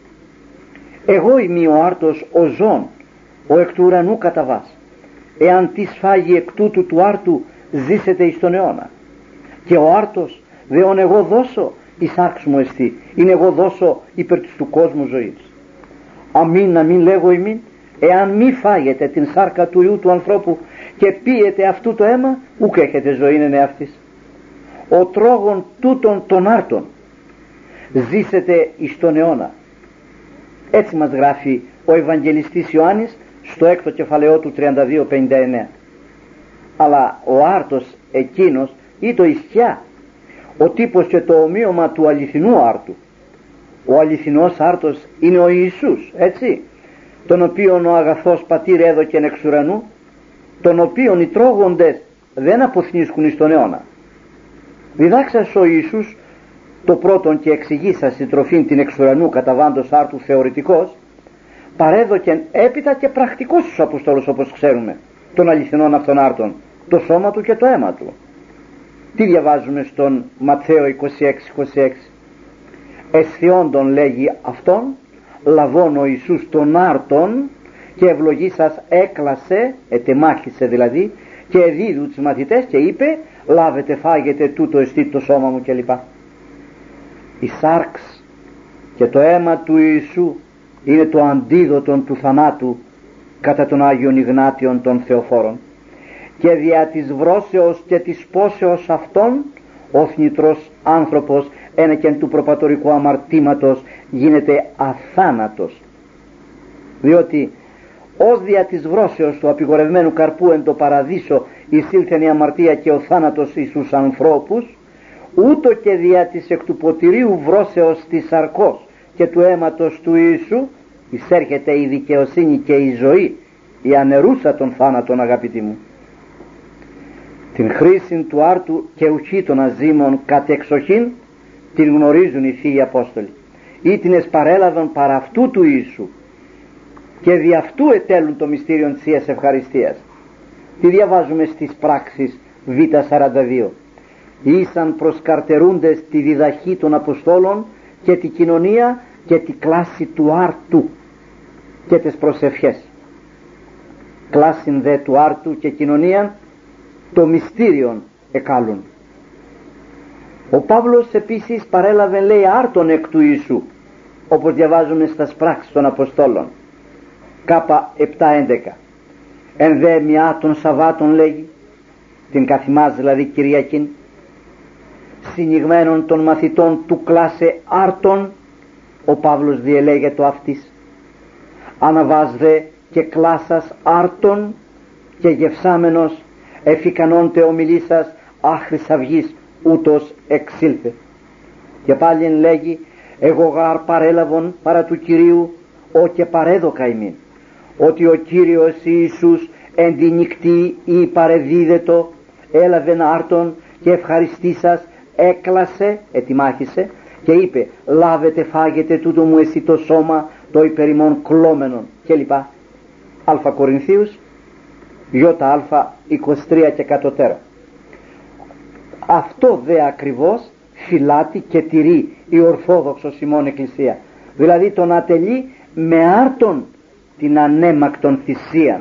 Εγώ είμαι ο άρτος ο ζών, ο εκ του ουρανού καταβάς. Εάν τι σφάγει εκ τούτου του άρτου, ζήσετε εις τον αιώνα. Και ο άρτος δεόν εγώ δώσω, η σάρξ μου εστί, είναι εγώ δώσω υπέρ της του κόσμου ζωής. Αμήν, αμήν λέγω ημίν, εάν μη φάγετε την σάρκα του Υιού του ανθρώπου και πίετε αυτού το αίμα, ουκ έχετε ζωή είναι αυτής. Ο τρόγων τούτων των άρτων ζήσετε εις τον αιώνα. Έτσι μας γράφει ο Ευαγγελιστής Ιωάννης στο έκτο κεφαλαιό του τριάντα δύο πενήντα εννέα. Αλλά ο άρτος εκείνος ή το ισχιά, ο τύπος και το ομοίωμα του αληθινού άρτου. Ο αληθινός άρτος είναι ο Ιησούς, έτσι, τον οποίον ο αγαθός πατήρ έδωκεν εξ ουρανού, τον οποίον οι τρώγοντες δεν αποθνίσκουν εις τον αιώνα. Διδάξας ο Ιησούς το πρώτον και εξηγήσας η τροφήν την εξ ουρανού καταβάντος άρτου θεωρητικός, παρέδωκεν έπειτα και πρακτικός στους Αποστόλους, όπως ξέρουμε, των αληθινών αυτών άρτων, το σώμα του και το αίμα του. Τι διαβάζουμε στον Ματθαίο είκοσι έξι είκοσι έξι? Εσθιόντων λέγει αυτόν, λαβών ο Ιησούς των άρτων και ευλογήσας έκλασε, ετεμάχησε δηλαδή, και εδίδου τους μαθητές και είπε, λάβετε φάγετε τούτο εστί το σώμα μου κλπ. Η σάρξ και το αίμα του Ιησού είναι το αντίδοτον του θανάτου κατά τον Άγιον Ιγνάτιον των Θεοφόρων, και δια της βρώσεως και της πόσεως αυτών ο θνητρός άνθρωπος ένεκεν του προπατορικού αμαρτήματος γίνεται αθάνατος, διότι ως δια της βρώσεως του απειγορευμένου καρπού εν το παραδείσο εισήλθεν η αμαρτία και ο θάνατος εις τους ανθρώπους, ούτω και δια της εκ του ποτηρίου βρώσεως της σαρκός και του αίματος του Ιησού εισέρχεται η δικαιοσύνη και η ζωή, η ανερούσα των θάνατων, αγαπητοί μου. Την χρήση του άρτου και ουχή των αζήμων κατ' εξοχήν την γνωρίζουν οι Θείοι Απόστολοι, ή την εσπαρέλαβαν παρά αυτού του Ιησού και δι' αυτού ετέλουν το μυστήριο της Θείας Ευχαριστίας. Τι διαβάζουμε στις πράξεις Β σαράντα δύο? Ήσαν προσκαρτερούντες τη διδαχή των Αποστόλων και τη κοινωνία και τη κλάση του άρτου και τις προσευχές. Κλάσιν δε του άρτου και κοινωνία το μυστήριον εκάλουν. Ο Παύλος επίσης παρέλαβε, λέει, άρτον εκ του Ιησού, όπως διαβάζουμε στα πράξεις των Αποστόλων. κάπα επτά έντεκα. Εν δε μιά των Σαββάτων, λέγει, την καθημάς δηλαδή Κυριακήν, συνηγμένων των μαθητών του κλάσε άρτων, ο Παύλος διελέγεται αυτής, αναβάς δε και κλάσας άρτων και γευσάμενος εφικανώντε ομιλήσας άχρης αυγής ούτως εξήλθε. Και πάλι λέγει, εγώ γάρ παρέλαβον παρά του Κυρίου ο και παρέδοκα ημίν, ότι ο Κύριος Ιησούς εν τη νυκτή ή παρεδίδετο έλαβεν άρτον και ευχαριστήσας έκλασε, ετοιμάχησε και είπε, λάβετε φάγετε τούτο μου εσύ το σώμα το υπερημών κλώμενον κλπ. Α Κορινθίους ΙΑ είκοσι τρία και κατωτέρα. Αυτό δε ακριβώς φυλάτει και τηρεί η Ορθόδοξος ημών Εκκλησία, δηλαδή τον ατελεί με άρτον την ανέμακτον θυσίαν.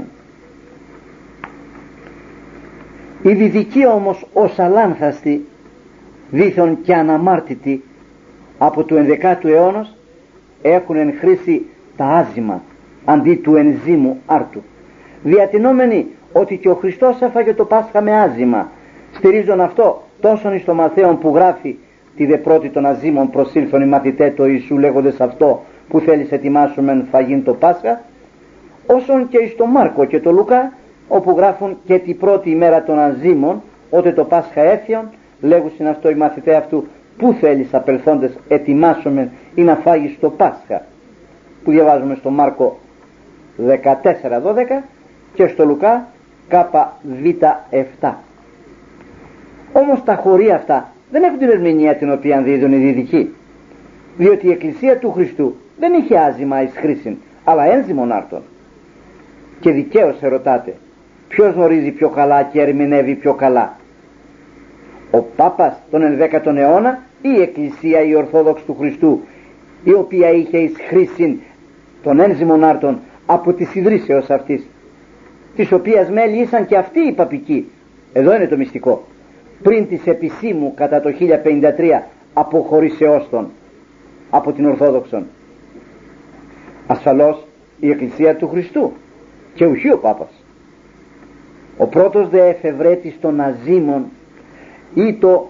Οι δυτικοί όμως ως αλάνθαστοι, δίθον και αναμάρτητοι από του ενδεκάτου αιώνος, έχουν εν χρήση τα άζημα αντί του ενζήμου άρτου, διατηνόμενοι ότι και ο Χριστός έφαγε το Πάσχα με άζημα. Στηρίζον αυτό τόσον εις το Μαθαίον που γράφει, τη δε πρώτη των αζήμων προσήλθον οι μαθητέ το Ιησού λέγοντες αυτό που θέλεις ετοιμάσομεν φαγήν το Πάσχα, όσον και εις το Μάρκο και το Λουκά, όπου γράφουν και την πρώτη ημέρα των αζήμων, ότε το Πάσχα έφιον, λέγουσιν αυτό οι μαθητέ αυτού, πού θέλεις απελθόντες ετοιμάσομεν ή να φάγεις το Πάσχα, που διαβάζουμε στο Μάρκο δεκατέσσερα δώδεκα και στο Λουκά κάπα β επτά. Όμως τα χωρία αυτά δεν έχουν την ερμηνεία την οποία δίδουν οι δυτικοί, διότι η Εκκλησία του Χριστού δεν είχε άζημα εις χρήσιν, αλλά ένζυμον άρτων. Και δικαίως ερωτάτε, ποιος γνωρίζει πιο καλά και ερμηνεύει πιο καλά, ο Πάπας τον ενδέκατον αιώνα ή η Εκκλησία η Ορθόδοξη του Χριστού, η οποία είχε εις χρήσιν των ένζυμων άρτων από της ιδρύσεως αυτής, της οποίας μέλη ήσαν και αυτοί οι παπικοί. Εδώ είναι το μυστικό, πριν της επισήμου κατά το χίλια πενήντα τρία αποχωρήσεώς των από την Ορθόδοξον. Ασφαλώς η Εκκλησία του Χριστού και ουχή ο Πάπας. Ο πρώτος δε εφευρέτης των αζήμων ή το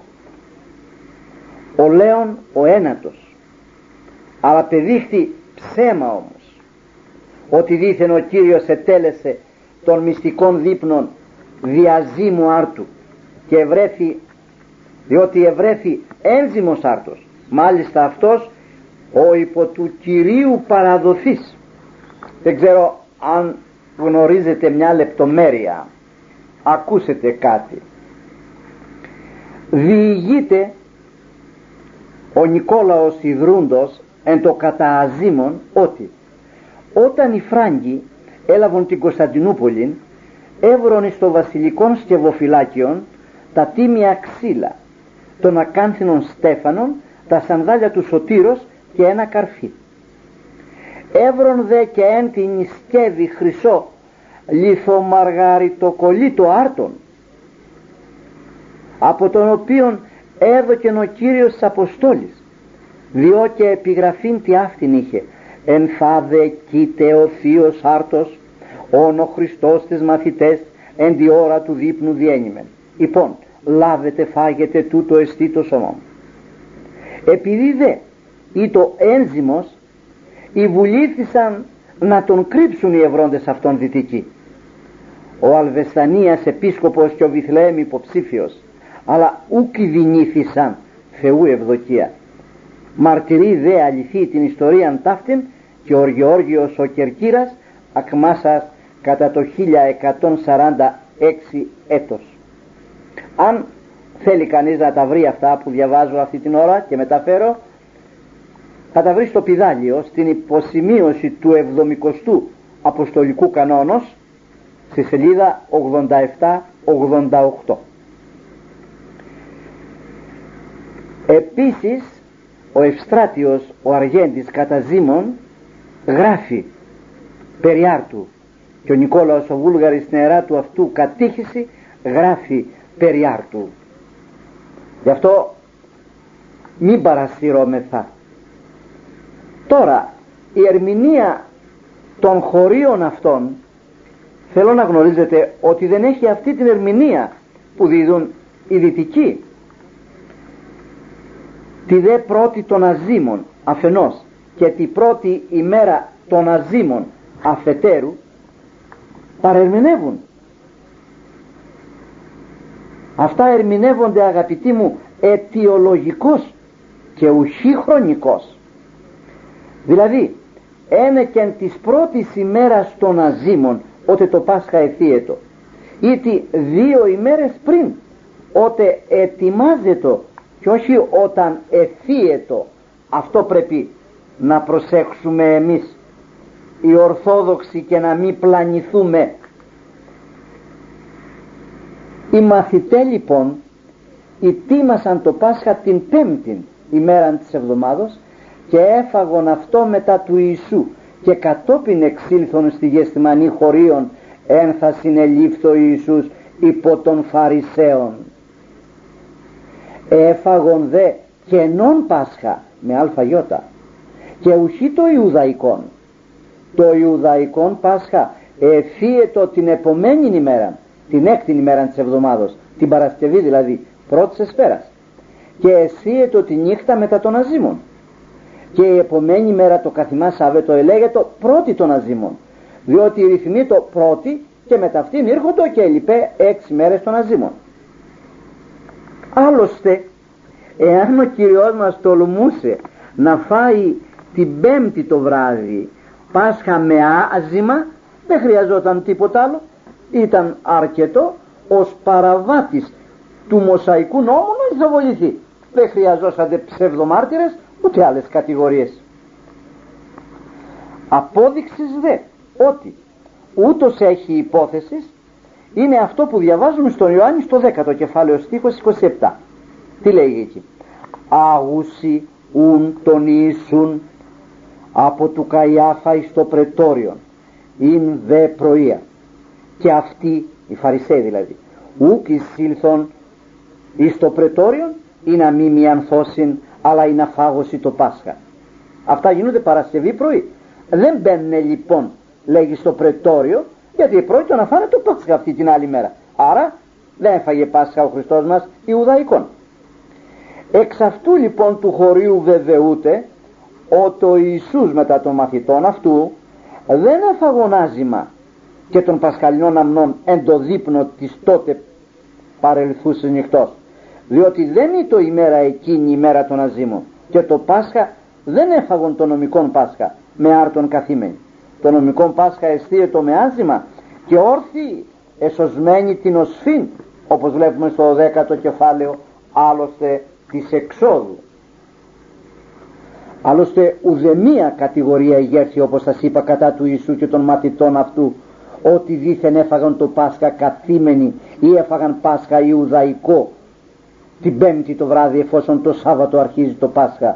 ο Λέων ο ένατος, αλλά πεδείχθη ψέμα όμως, ότι δήθεν ο Κύριος ετέλεσε των μυστικών δείπνων διαζήμου άρτου και ευρέθη, διότι ευρέθη ένζυμος άρτος, μάλιστα αυτός ο υπό του Κυρίου παραδοθής. Δεν ξέρω αν γνωρίζετε μια λεπτομέρεια, ακούσετε κάτι. Διηγείται ο Νικόλαος Ιδρούντος εν το κατά αζήμων ότι όταν οι Φράγκοι έλαβαν την Κωνσταντινούπολη, έβρον εις το βασιλικόν σκευοφυλάκιον τα τίμια ξύλα των ακάνθινων στέφανων, τα σανδάλια του Σωτήρος και ένα καρφί. Έβρον δε και εν την σκεύη χρυσό λιθομαργαριτοκολλήτο άρτον, από τον οποίον έδωκεν ο Κύριος της Αποστόλης, διό και επιγραφήν τι αυτήν είχε, εν φάδε κοίτε ο θείος άρτος, όν ο Χριστός της μαθητές εν τη ώρα του δείπνου διένυμεν. Λοιπόν, λάβετε φάγετε τούτο εστί το σώμα μου. Επειδή δε ή το ένζυμος, οι βουλήθησαν να τον κρύψουν οι ευρώντες αυτόν δυτικοί. Ο Αλβεσθανίας επίσκοπος και ο Βιθλεέμ υποψήφιος, αλλά ούκ δινήθησαν Θεού ευδοκία. Μαρτυρεί δε αληθή την ιστορίαν ταύτην και ο Γεώργιος ο Κερκύρας ακμάσας κατά το χίλια εκατόν σαράντα έξι έτος. Αν θέλει κανείς να τα βρει αυτά που διαβάζω αυτή την ώρα και μεταφέρω, θα τα βρει στο πηδάλιο στην υποσημείωση του εβδομηκοστού Αποστολικού Κανόνος στη σελίδα ογδόντα επτά ογδόντα οκτώ. Επίσης ο Ευστράτιος ο Αργέντης κατά Ζήμων γράφει περί άρτου, και ο Νικόλαος ο Βούλγαρης στην ιερά του αυτού κατήχηση γράφει περί άρτου. Γι' αυτό μην παρασυρώμεθα. Τώρα η ερμηνεία των χωρίων αυτών, θέλω να γνωρίζετε ότι δεν έχει αυτή την ερμηνεία που δίδουν οι δυτικοί. Τη δε πρώτη των αζήμων αφενός και τη πρώτη ημέρα των αζήμων αφετέρου παρερμηνεύουν. Αυτά ερμηνεύονται, αγαπητοί μου, αιτιολογικός και ουσί χρονικός. Δηλαδή ένεκεν της πρώτης ημέρας των αζήμων, ότε το Πάσχα εθίετο, ήτι δύο ημέρες πριν, ότε ετοιμάζεται και όχι όταν εθίετο. Αυτό πρέπει να προσέξουμε εμείς οι Ορθόδοξοι και να μην πλανηθούμε. Οι μαθητές λοιπόν ετοίμασαν το Πάσχα την πέμπτη ημέρα της εβδομάδος και έφαγον αυτό μετά του Ιησού, και κατόπιν εξήλθον στη Γεστημανή χωρίων εν θα συνελήφθω Ιησούς υπό των Φαρισαίων. Έφαγον δε καινόν Πάσχα με αλφαγιώτα και ουχή το Ιουδαϊκόν. Το Ιουδαϊκόν Πάσχα εφίετο την επομένη ημέρα, την έκτη ημέρα της εβδομάδος, την Παρασκευή δηλαδή, πρώτης εσπέρας, και εσύετο τη νύχτα μετά των αζήμων, και η επομένη μέρα το καθημά Σαββάτο ελέγετο πρώτη των αζήμων, διότι ρυθμεί το πρώτη και μετά αυτήν ήρχοντο και λοιπέ έξι μέρες των αζήμων. Άλλωστε, εάν ο Κυριός μας τολμούσε να φάει την πέμπτη το βράδυ Πάσχα με άζημα, δεν χρειαζόταν τίποτα άλλο, ήταν αρκετό ως παραβάτης του Μωσαϊκού νόμου να ισοβοληθεί. Δεν χρειαζόσατε ψευδομάρτυρες ούτε άλλες κατηγορίες. Απόδειξης δε ότι ούτως έχει υπόθεση είναι αυτό που διαβάζουμε στον Ιωάννη στο δέκατο κεφάλαιο στίχος είκοσι επτά. Τι λέει εκεί? Άγουσι ουν τον Ιησούν από του Καϊάφα εις το πρετόριον ειν δε πρωία, και αυτοί οι Φαρισαίοι δηλαδή ουκ εισήλθον εις το πρετόριον ή να μη μη ανθώσιν, αλλά ή να φάγωση το Πάσχα. Αυτά γίνονται Παρασκευή πρωί. Δεν μπαίνουν λοιπόν, λέγει, στο πρετόριο, γιατί πρόκειται να φάνε το Πάσχα αυτή την άλλη μέρα. Άρα δεν έφαγε Πάσχα ο Χριστός μας Ιουδαϊκόν. Εξ αυτού λοιπόν του χωρίου βεβαιούται ότι ο Ιησούς μετά των μαθητών αυτού δεν έφαγον άζημα και των Πασχαλινών αμνών εν το δείπνο της τότε παρελθούσης νυχτός, διότι δεν είναι το ημέρα εκείνη η μέρα των αζήμων, και το Πάσχα δεν έφαγον το νομικόν Πάσχα με άρτον καθήμενη. Το νομικόν Πάσχα εστίετο με άζημα και όρθιοι εσωσμένοι την οσφήν, όπως βλέπουμε στο δέκατο κεφάλαιο άλλωστε της εξόδου. Άλλωστε ουδεμία κατηγορία ηγέρθη, όπως σας είπα, κατά του Ιησού και των μαθητών αυτού, ότι δήθεν έφαγαν το Πάσχα καθήμενοι ή έφαγαν Πάσχα Ιουδαϊκό την Πέμπτη το βράδυ, εφόσον το Σάββατο αρχίζει το Πάσχα.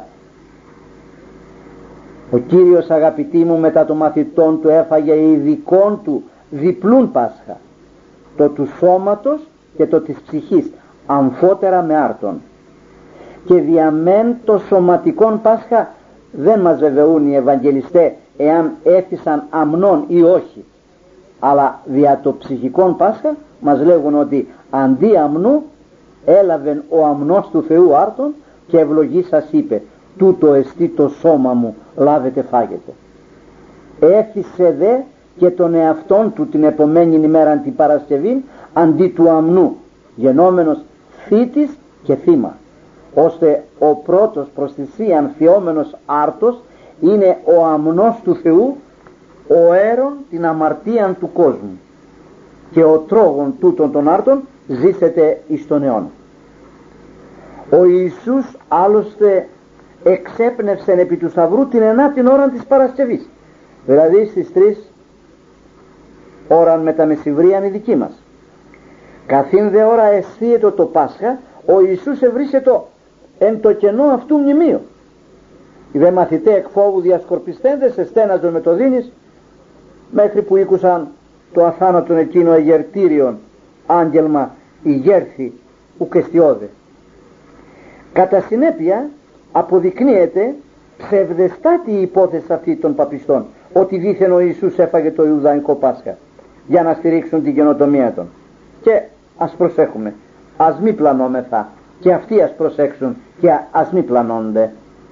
Ο Κύριος, αγαπητοί μου, μετά των μαθητών του έφαγε ειδικών του διπλούν Πάσχα, το του σώματος και το της ψυχής, αμφότερα με άρτον. Και διαμέν το σωματικόν Πάσχα δεν μας βεβαιούν οι Ευαγγελιστές εάν έφυσαν αμνών ή όχι, αλλά δια το ψυχικόν Πάσχα μας λέγουν ότι αντί αμνού έλαβεν ο αμνός του Θεού άρτον και ευλογή σας είπε, τούτο εστί το σώμα μου, λάβετε φάγετε. Έφυσε δε και τον εαυτόν του την επομένη ημέρα την Παρασκευή αντί του αμνού, γενόμενος θήτης και θύμα, ώστε ο πρώτος προς θυσίαν θυόμενος άρτος είναι ο αμνός του Θεού, ο αίρον την αμαρτίαν του κόσμου, και ο τρόγων τούτων των άρτων ζήσεται εις τον αιώνα. Ο Ιησούς άλλωστε εξέπνευσε επί του σταυρού την ενάτη ώρα της Παρασκευής, δηλαδή στις τρεις ώραν με τα μεσημβρίαν η δική μας. Καθήν δε ώρα αισθίετο το Πάσχα, ο Ιησούς ευρίσκετο εν το κενό αυτού μνημείο. Οι δε μαθητέ εκ φόβου διασκορπιστέντες εστέναζον με το δίνεις, μέχρι που ήκουσαν το αθάνατον εκείνο αγερτήριον άγγελμα ηγέρθη ουκεστιώδε. Κατά συνέπεια αποδεικνύεται ψευδεστάτη η υπόθεση αυτή των παπιστών, ότι δήθεν ο Ιησούς έφαγε το Ιουδαϊκό Πάσχα για να στηρίξουν την καινοτομία των. Και ας προσέχουμε, ας μη πλανόμεθα, και αυτοί ας προσέξουν και ας μη πλανώνται.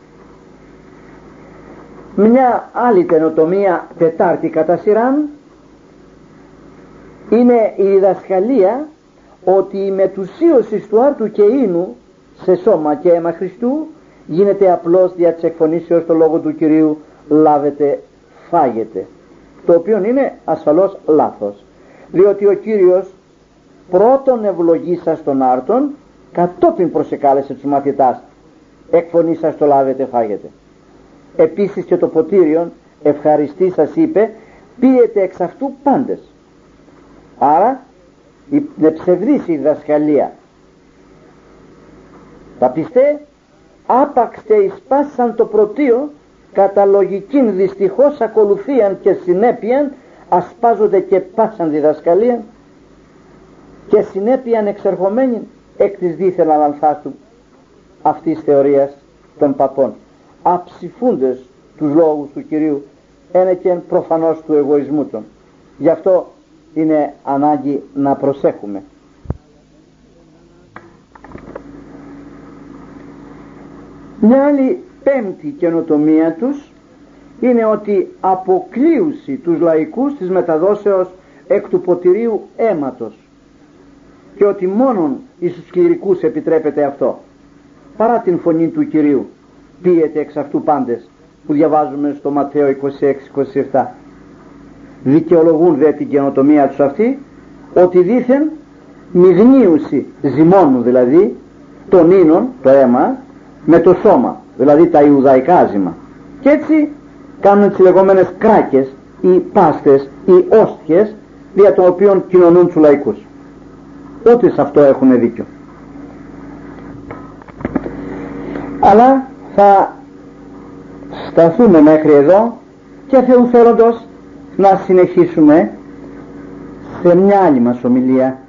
Μια άλλη καινοτομία, τετάρτη κατά σειράν, είναι η διδασκαλία ότι η μετουσίωση του άρτου και ίνου σε σώμα και αίμα Χριστού γίνεται απλώς δια της εκφωνήσεως το λόγο του Κυρίου λάβετε, φάγετε, το οποίο είναι ασφαλώς λάθος, διότι ο Κύριος πρώτον ευλογήσας τον άρτον, κατόπιν προσεκάλεσε τους μαθητάς, εκφωνήσας το λάβετε, φάγετε. Επίσης και το ποτήριον ευχαριστή σας είπε, πίετε εξ αυτού πάντες. Άρα είναι ψευδής η διδασκαλία. Τα πιστέ άπαξτε εις πάσαν το πρωτείο, κατά λογικήν δυστυχώς ακολουθίαν και συνέπειαν, ασπάζονται και πάσαν διδασκαλία και συνέπειαν εξερχομένην εκ της δίθεν αλανθάστου αυτής θεωρίας των παπών, αψηφούντες τους λόγους του Κυρίου, είναι και προφανώς του εγωισμού των. Γι' αυτό είναι ανάγκη να προσέχουμε. Μια άλλη πέμπτη καινοτομία τους είναι ότι αποκλείουσι τους λαϊκούς της μεταδόσεως εκ του ποτηρίου αίματος, και ότι μόνον εις τους κληρικούς επιτρέπεται αυτό, παρά την φωνή του Κυρίου πίετε εξ αυτού πάντες, που διαβάζουμε στο Ματθαίο είκοσι έξι είκοσι επτά. Δικαιολογούν δε την καινοτομία τους αυτή, ότι δήθεν μειγνύουσι ζυμώνουν δηλαδή τον ίνον, το αίμα, με το σώμα, δηλαδή τα Ιουδαϊκά ζύμα, και έτσι κάνουν τις λεγόμενες κράκες ή πάστες ή όστιες, δια των οποίων κοινωνούν τους λαϊκούς. Ότι σε αυτό έχουν δίκιο. Αλλά θα σταθούμε μέχρι εδώ και Θεού θέλοντος να συνεχίσουμε σε μια άλλη μας ομιλία